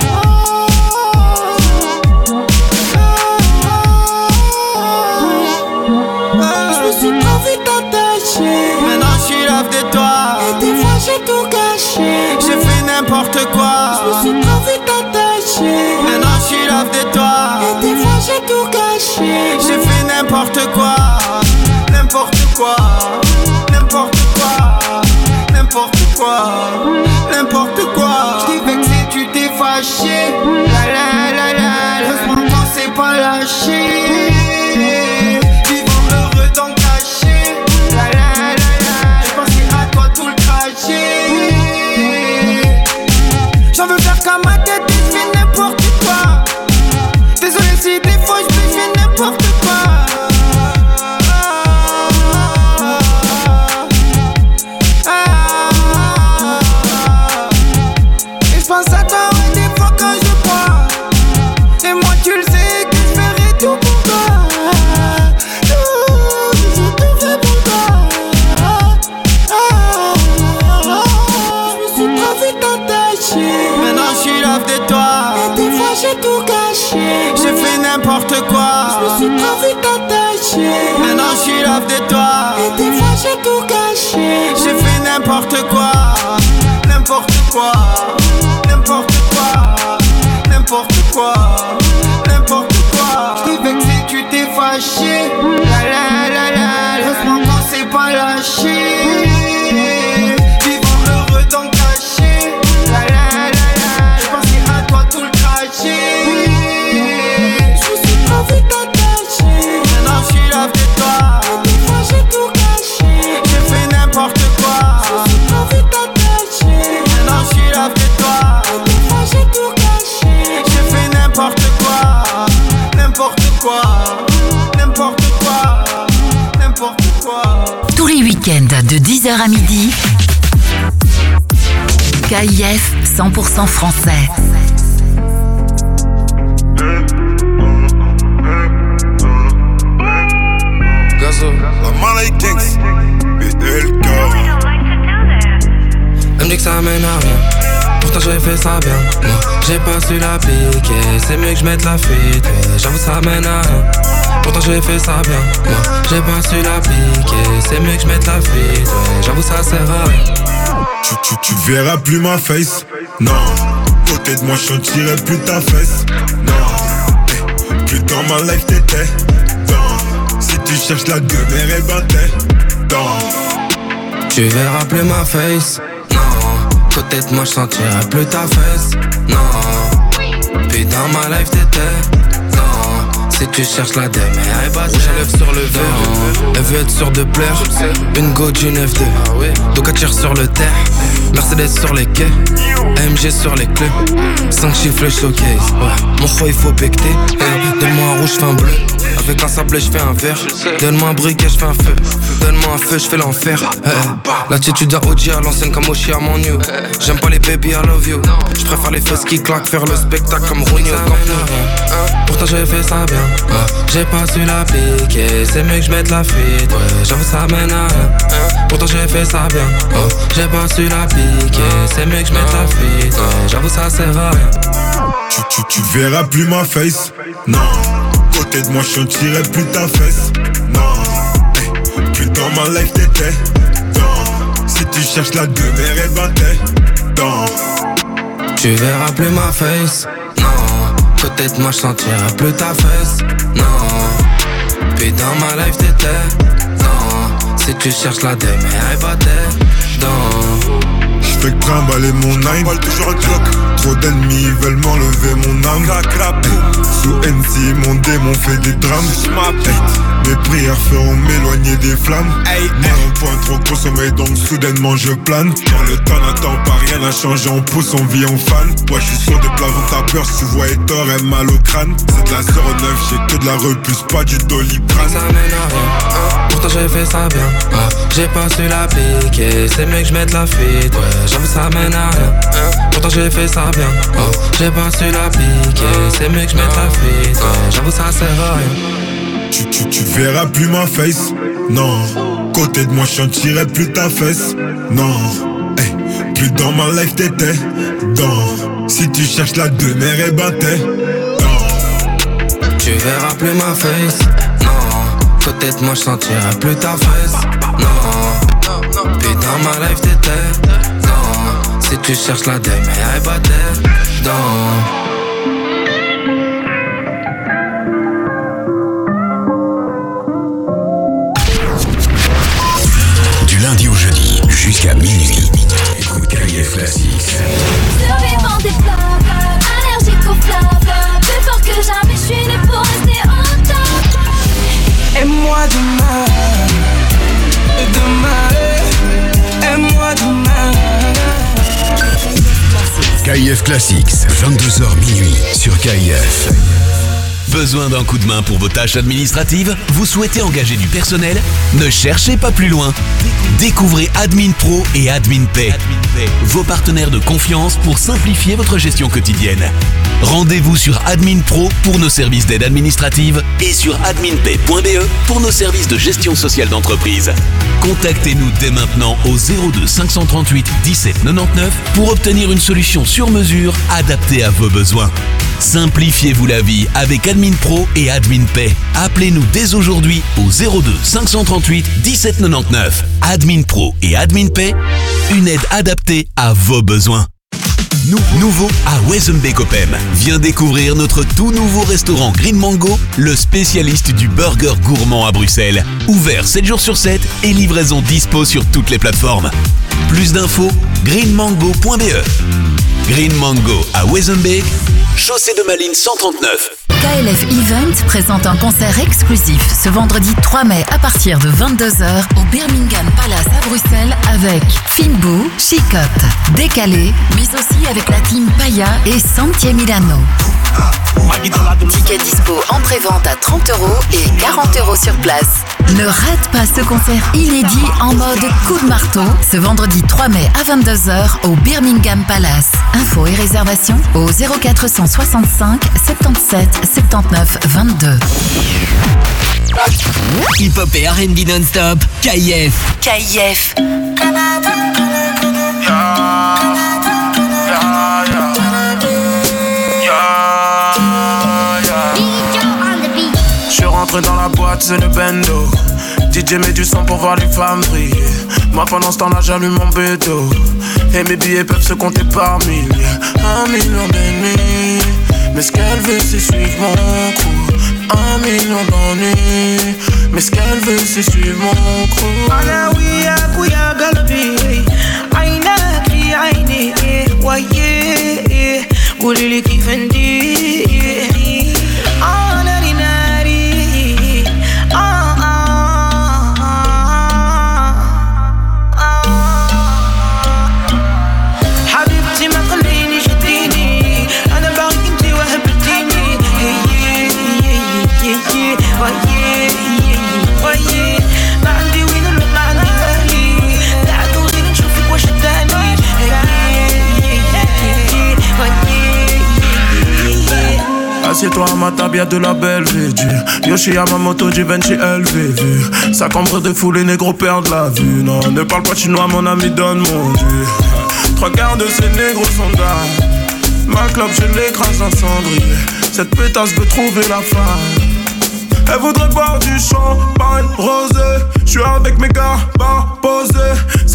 Je me suis trop vite attaché. Maintenant je suis lave de toi. Et des fois j'ai tout gâché. J'ai fait n'importe quoi. Je me suis trop vite attaché. Maintenant je suis lave de toi. Et des fois j'ai tout gâché. J'ai fait n'importe quoi. N'importe quoi. N'importe quoi. N'importe quoi. N'importe quoi. Je t'ai vexé, tu t'es fâché. La la la la. Heureusement qu'on s'est pas lâché. Vivant heureux dans le cachet. La la la la. Je pensais à toi tout le trajet. J'en veux faire comme ma tête et je fais n'importe quoi. Désolé si des fois je fais, je fais n'importe quoi. Et je pense à toi ouais, des fois quand je bois. Et moi tu le sais que je ferai tout pour toi. Tout, j'ai tout fait pour toi. Je me suis trop vite attaché. Maintenant je suis lave de toi. Et des fois j'ai tout gâché. J'ai fait n'importe quoi. Je me suis trop vite attaché. Maintenant je suis lave de toi. Et des fois j'ai tout gâché. J'ai fait n'importe quoi. N'importe quoi. N'importe quoi. N'importe quoi. N'importe quoi. Je t'ai vexé, tu t'es fâché. La la la la. Heureusement qu'on s'est pas lâché. Vivant heureux dans le cachet. La la la la. Je pensais à toi tout le trajet. Je me suis trop vite attaché. Maintenant je suis lave de toi. Et des fois j'ai tout gâché. J'ai fait n'importe quoi. Je me suis trop vite attaché. Maintenant je suis lave de toi. Et des fois j'ai tout gâché. J'ai fait n'importe quoi. N'importe quoi. N'importe quoi. N'importe quoi. Tous les week-ends de dix heures à midi, K I F cent pour cent français. Gazo, la Malay Gangs, B L K. Elle me dit que ça mène à rien. Pourtant j'ai fait ça bien. Moi j'ai pas su l'appliquer. C'est mieux que je mette la fuite. Ouais, j'avoue ça mène à rien. Pourtant j'ai fait ça bien. Moi j'ai pas su l'appliquer. C'est mieux que je mette la fuite. Ouais, j'avoue ça sert à rien. Tu, tu, tu verras plus ma face. Non. Côté de moi je sentirai plus ta fesse. Non. Hey, plus dans ma life t'étais. Non. Si tu cherches la gueule, mais ben t'es. Non. Tu verras plus ma face. Non. Côté de moi je sentirai plus ta fesse. Non. Puis dans ma life t'étais. Non. Si tu cherches la dème, elle est basse. J'enlève sur le verre. Elle veut être sûre de plaire. Une go d'une F deux. Donc elle tire sur le terre. Mercedes sur les quais. M G sur les clés. cinq chiffres showcase. Ouais. Mon choix il faut becter. Hey, donne-moi un rouge, j'fais un bleu. Avec un sablé j'fais un verre. Donne-moi un briquet, j'fais un feu. Donne-moi un feu, j'fais l'enfer. Hey. L'attitude à O G à l'ancienne comme Oshi à mon new. J'aime pas les baby, I love you. J'préfère les fesses qui claquent, faire le spectacle comme Rooney au Camp Nou. Pourtant j'ai fait ça bien. Ouais. J'ai pas su l'appliquer. C'est mieux que j'mette la fuite. Ouais. J'avoue ça mène à rien. Pourtant j'ai fait ça bien. Oh. J'ai pas su l'appliquer. C'est mieux que j'mette la fuite. Ouais. J'avoue ça sert à rien. Tu, tu, tu verras plus ma face. Non. Côté de moi je sentirai plus ta fesse. Non. Hey, dans ma life t'étais dans. Si tu cherches la demeure, eh ben t'es dans. Tu verras plus ma face, non. Peut-être moi je sentirai plus ta fesse, non. Puis dans ma life t'étais dans. Si tu cherches la demeure, eh ben t'es dans. J'fais que trimballer mon nine, toujours un clock. Trop d'ennemis veulent m'enlever mon âme. Sous N C, mon démon fait des drames. Mes prières feront m'éloigner des flammes. Moi un point trop gros sommeil, donc soudainement je plane. Dans le temps n'attend pas, rien n'a changé, on pousse, on vit en fan. Ouais j'suis sur des plafonds, t'as peur, si tu vois Hector, elle mal au crâne. C'est de la zéro neuf, j'ai que de la repousse, pas du doliprane. Ça mène à rien, hein. Pourtant j'ai fait ça bien, ah. J'ai pas su l'appliquer, c'est mieux que je mette la fuite, ouais. J'avoue ça mène à rien, hein. Pourtant j'ai fait ça bien, oh. J'ai pas su l'appliquer, c'est mieux que je mette la fuite, ouais. J'avoue ça sert à rien. Tu, tu, tu verras plus ma face, non. Côté de moi je sentirai plus ta fesse, non. Hey, plus dans ma life t'étais dans. Si tu cherches la demeure, eh ben t'es dans. Tu verras plus ma face, non. Côté de moi je sentirai plus ta fesse, non. Puis dans ma life t'étais dans. Si tu cherches la demeure, eh ben t'es dans. Lundi au jeudi, jusqu'à minuit. Écoute K I F Classics. Survivant des flammes, allergique aux flammes. Plus fort que jamais, je suis né pour rester en top. Aime-moi demain, demain, aime-moi demain. K I F Classics, vingt-deux heures minuit sur K I F. Besoin d'un coup de main pour vos tâches administratives? Vous souhaitez engager du personnel? Ne cherchez pas plus loin. Découvrez Admin Pro et Admin Pay, vos partenaires de confiance pour simplifier votre gestion quotidienne. Rendez-vous sur Admin Pro pour nos services d'aide administrative et sur admin pay point b e pour nos services de gestion sociale d'entreprise. Contactez-nous dès maintenant au zéro deux cinq cent trente-huit dix-sept quatre-vingt-dix-neuf pour obtenir une solution sur mesure adaptée à vos besoins. Simplifiez-vous la vie avec Admin Pro et Admin Pay. Appelez-nous dès aujourd'hui au zéro deux cinq cent trente-huit dix-sept quatre-vingt-dix-neuf. Admin Pro et Admin Pay, une aide adaptée à vos besoins. Nou- nouveau à Wezenbeek Opem. Viens découvrir notre tout nouveau restaurant Green Mango, le spécialiste du burger gourmand à Bruxelles. Ouvert sept jours sur sept et livraison dispo sur toutes les plateformes. Plus d'infos, green mango point b e. Green Mango à Wezenbeek, chaussée de Malines cent trente-neuf. K L F Event présente un concert exclusif ce vendredi trois mai à partir de vingt-deux heures au Birmingham Palace à Bruxelles avec Finboo, Chicotte, Décalé, mais aussi avec la team Paya et Santier Milano. Ticket dispo en pré-vente à trente euros et quarante euros sur place. Ne rate pas ce concert inédit en mode coup de marteau ce vendredi trois mai à vingt-deux heures au Birmingham Palace. Infos et réservations au zéro quatre cent soixante-cinq soixante-dix-sept soixante-neuf vingt-deux. Hip-hop et R and B non-stop, K I F. K I F. Je rentre dans la boîte, c'est le bendo. D J met du son pour voir les femmes briller. Moi pendant ce temps-là j'allume mon bédo. Et mes billets peuvent se compter par milliers. Un million d'ennemis, mais ce qu'elle veut c'est suivre mon crew. Un million d'ennuis, mais ce qu'elle veut c'est suivre mon crew. Malawiya kuya galbi, aina ki aini, waye, gulili kifendi. Ah nari nari, ah ah ah. Habibti ma tkhallini jadini, ana baghi inti wahbtini. Waye, waye, ما عندي وين نروح مع أهلي، قعدوا غير نشوفك واش اداني. Assieds-toi à ma table, y'a de la belle verdure. Yoshi à ma moto, du Vinci L V V. Ça cambre de foule, les négros perdent la vue. Non, ne parle pas chinois, mon ami, donne mon dieu. Trois quarts de ces négros sont dingues. Ma clope, je l'écrase en cendrier. Cette pétasse veut trouver la femme. Elle voudrait boire du champagne rosé. J'suis avec mes gars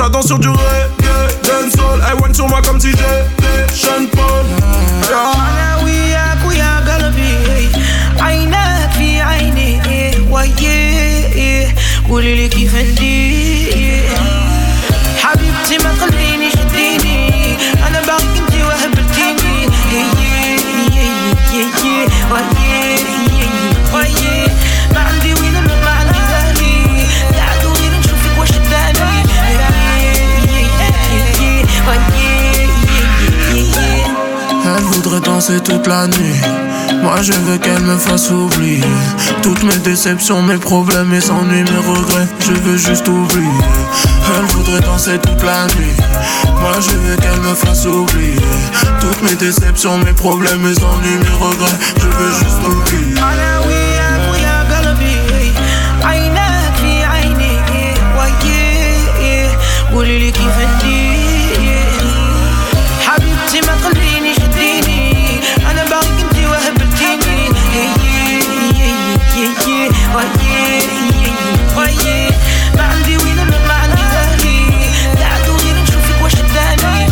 danse sur du reggae, dancehall. Elle wine sur moi comme si j'étais Sean Paul. أنا وياك ويا قلبي عينك في عيني وياي قولي لي كيف عندي حبيبتي ما تخليني شديني أنا باغيك انتي وهبلتيني وياي وياي ما عندي وين نروح ما عندي بالي قاعدوا غير نشوفك واش داني Elle voudrait danser toute la nuit. Moi je veux qu'elle me fasse oublier toutes mes déceptions, mes problèmes, mes ennuis, mes regrets. Je veux juste oublier. Elle voudrait danser toute la nuit. Moi je veux qu'elle me fasse oublier toutes mes déceptions, mes problèmes, mes ennuis, mes regrets. Je veux juste oublier. أنا وياك ويا قلبي عينك في عيني وياي قولي لي كيف عندي حبيبتي ما تخليني شديني أنا باغيك انتي وهبلتيني وياي وياي ما عندي وين نروح ما عندي بالي قاعدوا غير نشوفك واش داني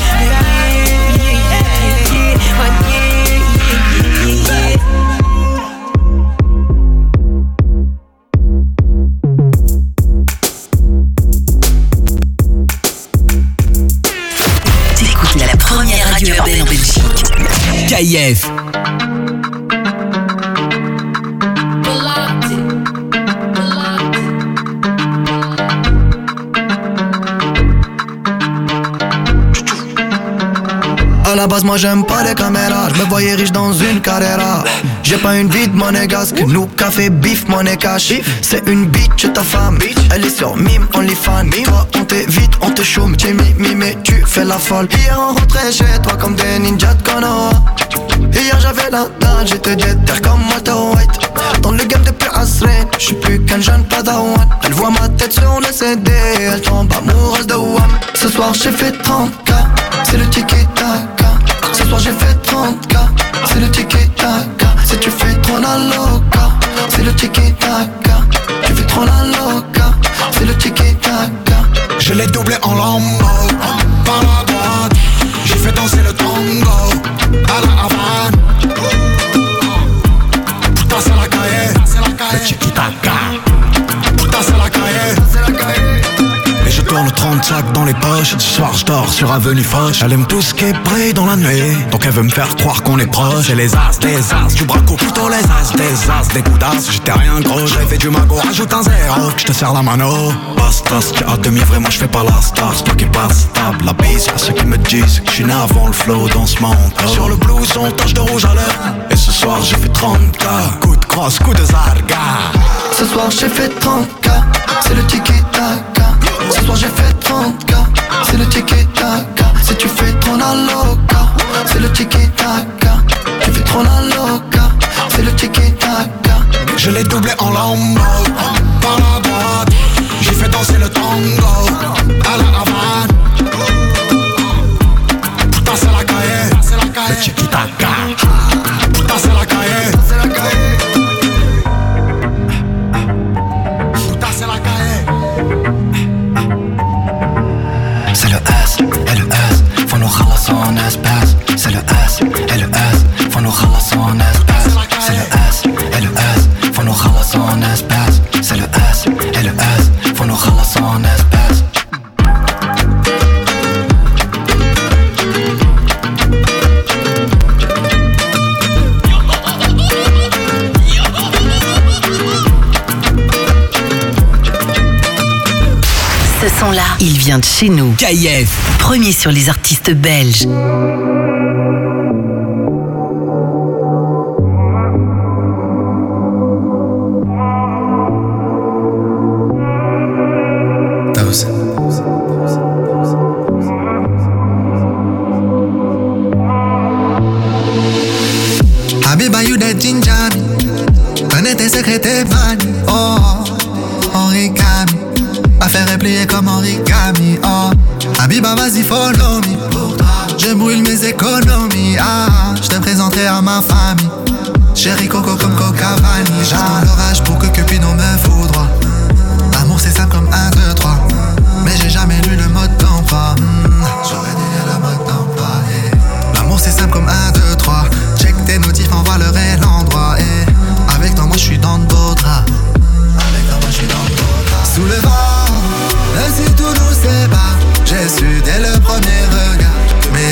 T'écoutes la première radio urbaine en Belgique. K I F. À la base moi j'aime pas les caméras, je me voyais riche dans une carrera. J'ai pas une vie de monégasque, nous café bif monnaie cash. C'est une bitch ta femme, elle est sur mime OnlyFans. Toi on t'évite, on te chôme, t'es mimi mais tu fais la folle. Hier on rentrait chez toi comme des ninjas de Konoha. Hier j'avais la dalle, j'étais jeter comme Walter White. Dans le game depuis Asren, j'suis plus qu'un jeune padawan. Elle voit ma tête sur le C D, elle tombe amoureuse de Wham. Ce soir j'ai fait trente K, c'est le tiki-taka. Ce soir j'ai fait trente K, c'est le tiki-taka. Si tu fais trop la loca, c'est le tiki-taka. Tu fais trop la loca, c'est le tiki-taka. Je l'ai doublé en Lambo, par la droite. J'ai fait danser le tango, à la Havane. Putain c'est la cahier, le tiki-taka. Putain c'est la cahier. Et je tourne trente sacs dans les poches. Ce soir je dors sur avenue Foch. Elle aime tout ce qui brille dans la nuit, donc elle veut me faire croire qu'on est proche. Et les as, des as, du braco, plutôt les as, des as, des coups d'as. J'étais rien gros, j'avais fait du magot, rajoute un zéro. Je te serre la mano, bastos, tu as demi vrai, moi je fais pas la star. C'est toi qui passe table, la bise, à ceux qui me disent que je suis né avant le flow dans ce monde. Sur le blouson, tache de rouge à lèvres. Et ce soir j'ai fait trente K, coup de crosse, coup de zarga. Ce soir j'ai fait trente K, c'est le tiki-taka. Ce soir j'ai fait trente K, c'est le tiki-taka. Si tu fais trop la loca, c'est le tiki-taka. Tu fais trop la loca, c'est le tiki-taka. Je l'ai doublé en Lambo, par la droite. J'ai fait danser le tango, à la Havane. Putain c'est la cahier, le tiki-taka. Putain c'est la cahier, c'est la cahier. Putain c'est la cahier. C'est le S et le S, faut nous ralasser en espace. C'est le S et le S, faut nous ralasser en espace. C'est le S et le S, faut nous ralasser en espace. C'est le S et le S, faut nous ralasser en espace. Ce son-là, il vient de chez nous. K I F. Premier sur les artistes belges. Habiba, you that ginger me. Connais tes secrets, tes vannes. Oh, origami. Pas faire replier comme origami. Oh, Habiba, vas-y, follow me. Je brûle mes économies. Ah, je te présenterai à ma famille. Chérie Coco comme Coca Vanille. J'attends l'orage pour que Cupidon me foudroie. L'amour c'est simple comme un, deux, trois. Mais j'ai jamais lu le mode d'emploi.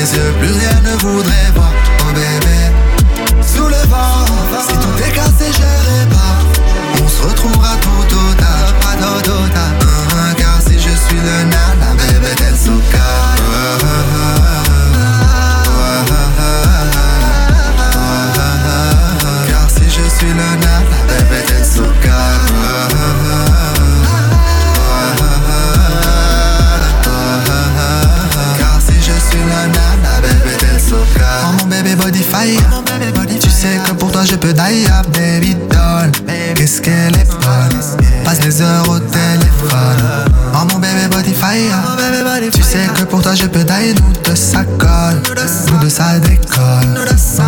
yeux plus rien ne voudrait voir. Oh bébé, sous le vent, si tout est cassé je répare. On se retrouvera tout au tard, pas d'au tard. uh, Car si je suis le nana, bébé del soca. uh, uh, Car si je suis le nana, bébé del soca. Car si je suis le nana, bébé del soca. Oh mon bébé body fire, tu sais que pour toi je peux die up, baby doll. Qu'est-ce qu'elle est bonne, passe les heures au téléphone. Oh mon bébé body fire, tu sais que pour toi je peux die. Nous deux ça colle, nous deux ça décolle.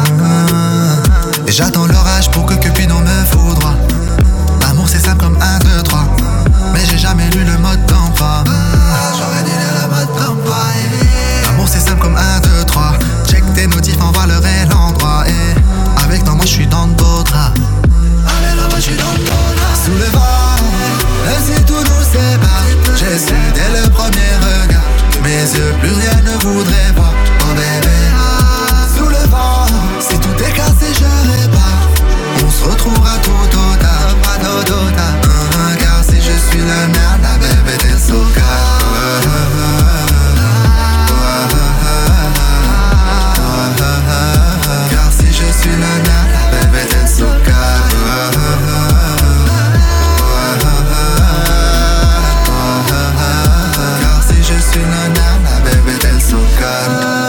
Et j'attends l'orage pour que Cupidon me foudroie. L'amour c'est simple comme un, deux, trois. Mais j'ai jamais lu le mode d'emploi. J'aurais dû lire le mode d'emploi. L'amour c'est simple comme un, deux, trois. Check tes notifs, envoie l'heure et l'endroit. Et avec toi moi je suis dans d'autres. Avec toi moi je suis dans d'autres. Sous le vent, même si tout nous sépare, j'ai su dès le premier regard. Mes yeux plus rien ne voudraient voir. Oh bébé, sous le vent, si tout est cassé je répare. On se retrouvera tout au tard, pas d'au tard. uh, Car si je suis le nana, bébé del soca. uh, Car si je suis le nana, bébé del soca. Car si je suis le nana, bébé del soca.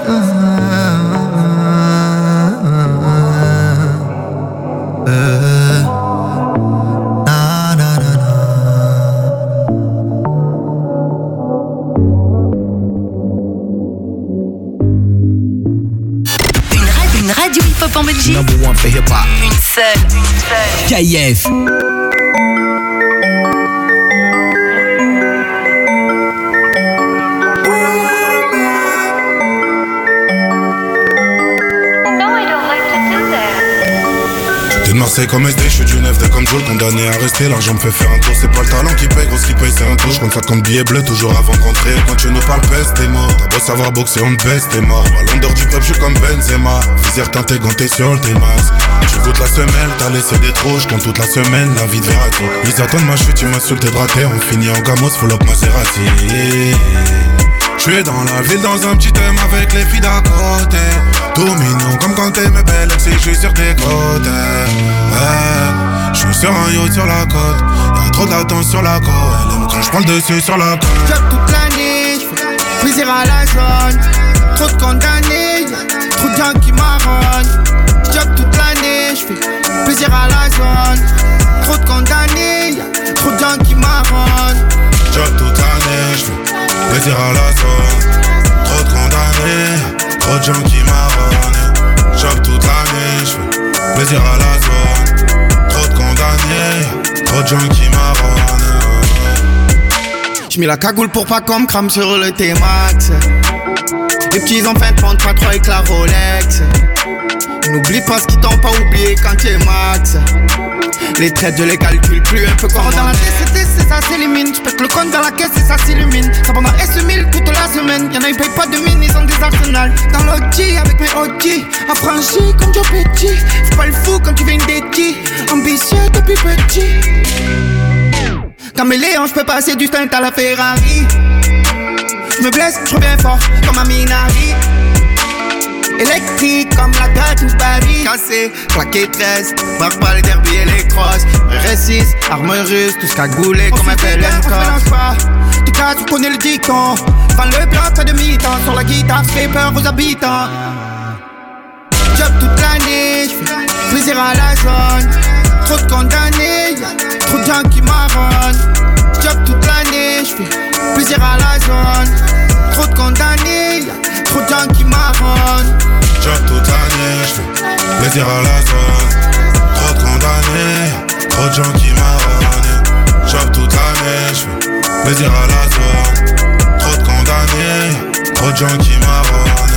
En Belgique, number one for hip hop. Une seule, une seule. K F. T'es de Marseille comme S D, je suis du neuf D comme Joel, condamné à rester, l'argent me fait faire un tour, c'est pas le talent qui paye, gros ce qui paye c'est un tour, je compte ça comme billet bleu toujours avant de rentrer, quand tu nous parles peste t'es mort, t'as beau savoir boxer on te baisse t'es mort, ballon d'or du peuple je suis comme Benzema, visière teintée ganté sur le T-Max, tu goûtes la semelle, t'as laissé des trous, je compte toute la semaine, la vie de Verratti, ils attendent ma chute, ils m'insultent et raté, on finit en gamos, full up Maserati. Je suis dans la ville dans un petit thème avec les filles d'à côté. Tout mignon comme quand t'es mes belles ex et je suis sur tes côtés. Ouais, je suis sur un yacht sur la côte. Y'a trop de latence sur la côte. Elle aime quand je prends le dessus sur la côte. Job toute l'année, j'fais plaisir à la zone. Trop de condamnés, y'a trop de gens qui marronnent. Job toute l'année, j'fais plaisir à la zone. Trop de condamnés, y'a trop de gens qui marronnent. Job toute l'année, j'fais plaisir à la zone. Trop de condamnés, trop de gens qui marronnent. Job toute l'année, j'fais plaisir à la zone. Trop de condamnés, trop de gens qui marronnent. J'mets la cagoule pour pas qu'on me crame sur le T-Max. Les petits enfants ne prennent pas trop avec la Rolex. N'oublie pas ce qu'ils t'ont pas oublié quand t'es max. Les traites je les calcule plus un peu comme dans la T C T c'est ça s'élimine. J'pète le compte dans la caisse et ça s'illumine. Ça pendant S mille toute la semaine. Y'en a ils payent pas de mine, ils ont des arsenals. Dans l'O G avec mes O G. Affranchi comme Joe Petit. Fais pas le fou quand tu viens d'Eti. Ambitieux depuis petit. Caméléon j'peux passer du stunt à la Ferrari. J'me blesse, j'reviens fort comme un Minari. Électrique comme la gâte ou Paris. Cassé, claqué treize, marque pas les derby et les crosses. R S six, arme russe, tout ce cagoulé comme un P L M K. En tout cas tu connais le dicton. Vends le bloc à demi-temps. Sur la guitare, j'fais peur aux habitants. Job toute l'année, j'fais plaisir à la zone. Trop de condamnés, y'a trop de gens qui marronnent. Job toute l'année, j'fais plaisir à la zone. Trop de condamnés, y'a trop de gens qui marronnent. Job toute l'année, j'fais plaisir à la zone. Trop de condamnés, trop de gens qui marronnent. Job toute l'année, j'fais plaisir à la zone. Trop de condamnés, trop de gens qui marronnent.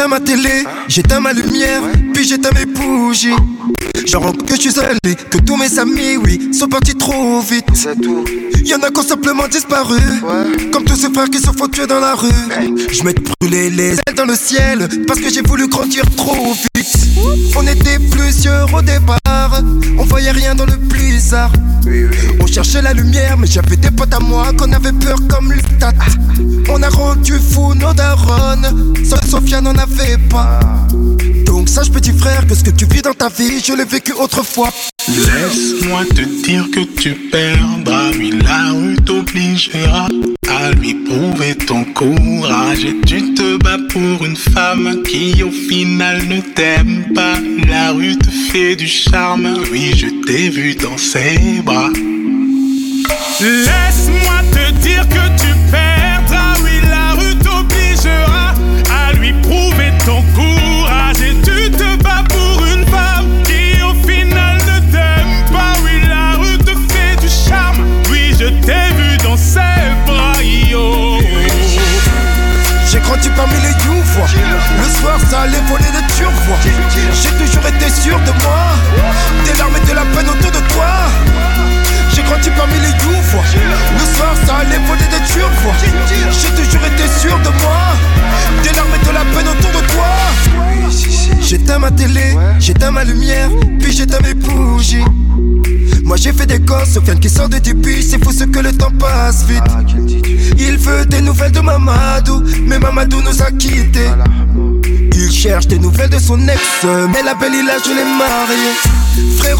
J'éteins ma télé, j'éteins ma lumière, puis j'éteins mes bougies. Je rends compte que je suis seul et que tous mes amis, oui, sont partis trop vite. Y'en a qui ont simplement disparu, comme tous ces frères qui se font tuer dans la rue. Je m'étais brûlé les ailes dans le ciel parce que j'ai voulu grandir trop vite. On était plusieurs au départ, on voyait rien dans le blizzard. On cherchait la lumière, mais j'avais des potes à moi qu'on avait peur comme le tat. On a rendu fou nos darons, seule Sophia n'en avait pas. Donc sache petit frère que ce que tu vis dans ta vie, je l'ai vécu autrefois. Laisse-moi te dire que tu perdras, oui la rue t'obligera à lui prouver ton courage. Et tu te bats pour une femme qui au final ne t'aime pas. La rue te fait du charme, oui je t'ai vu dans ses bras. Laisse-moi te dire que tu perdras, oui la rue t'obligera à lui prouver ton courage. Et tu te bats pour une femme qui au final ne t'aime pas. Oui la rue te fait du charme, oui je t'ai vu dans ses bras, yo. J'ai grandi parmi les youvois, le soir ça allait voler des turvois. J'ai toujours été sûr de moi, des larmes et de la peine autour de toi. J'ai grandi parmi les youvois, le soir ça allait voler des turvois. J'ai toujours été sûr de moi, des larmes et de la peine autour de toi. J'éteins ma télé, j'éteins ma lumière, puis j'éteins mes bougies. Moi j'ai fait des gosses, Sofiane qui sort de début, c'est fou ce que le temps passe vite. Il veut des nouvelles de Mamadou, mais Mamadou nous a quittés. Il cherche des nouvelles de son ex, mais la belle il a je l'ai mariée. Frérot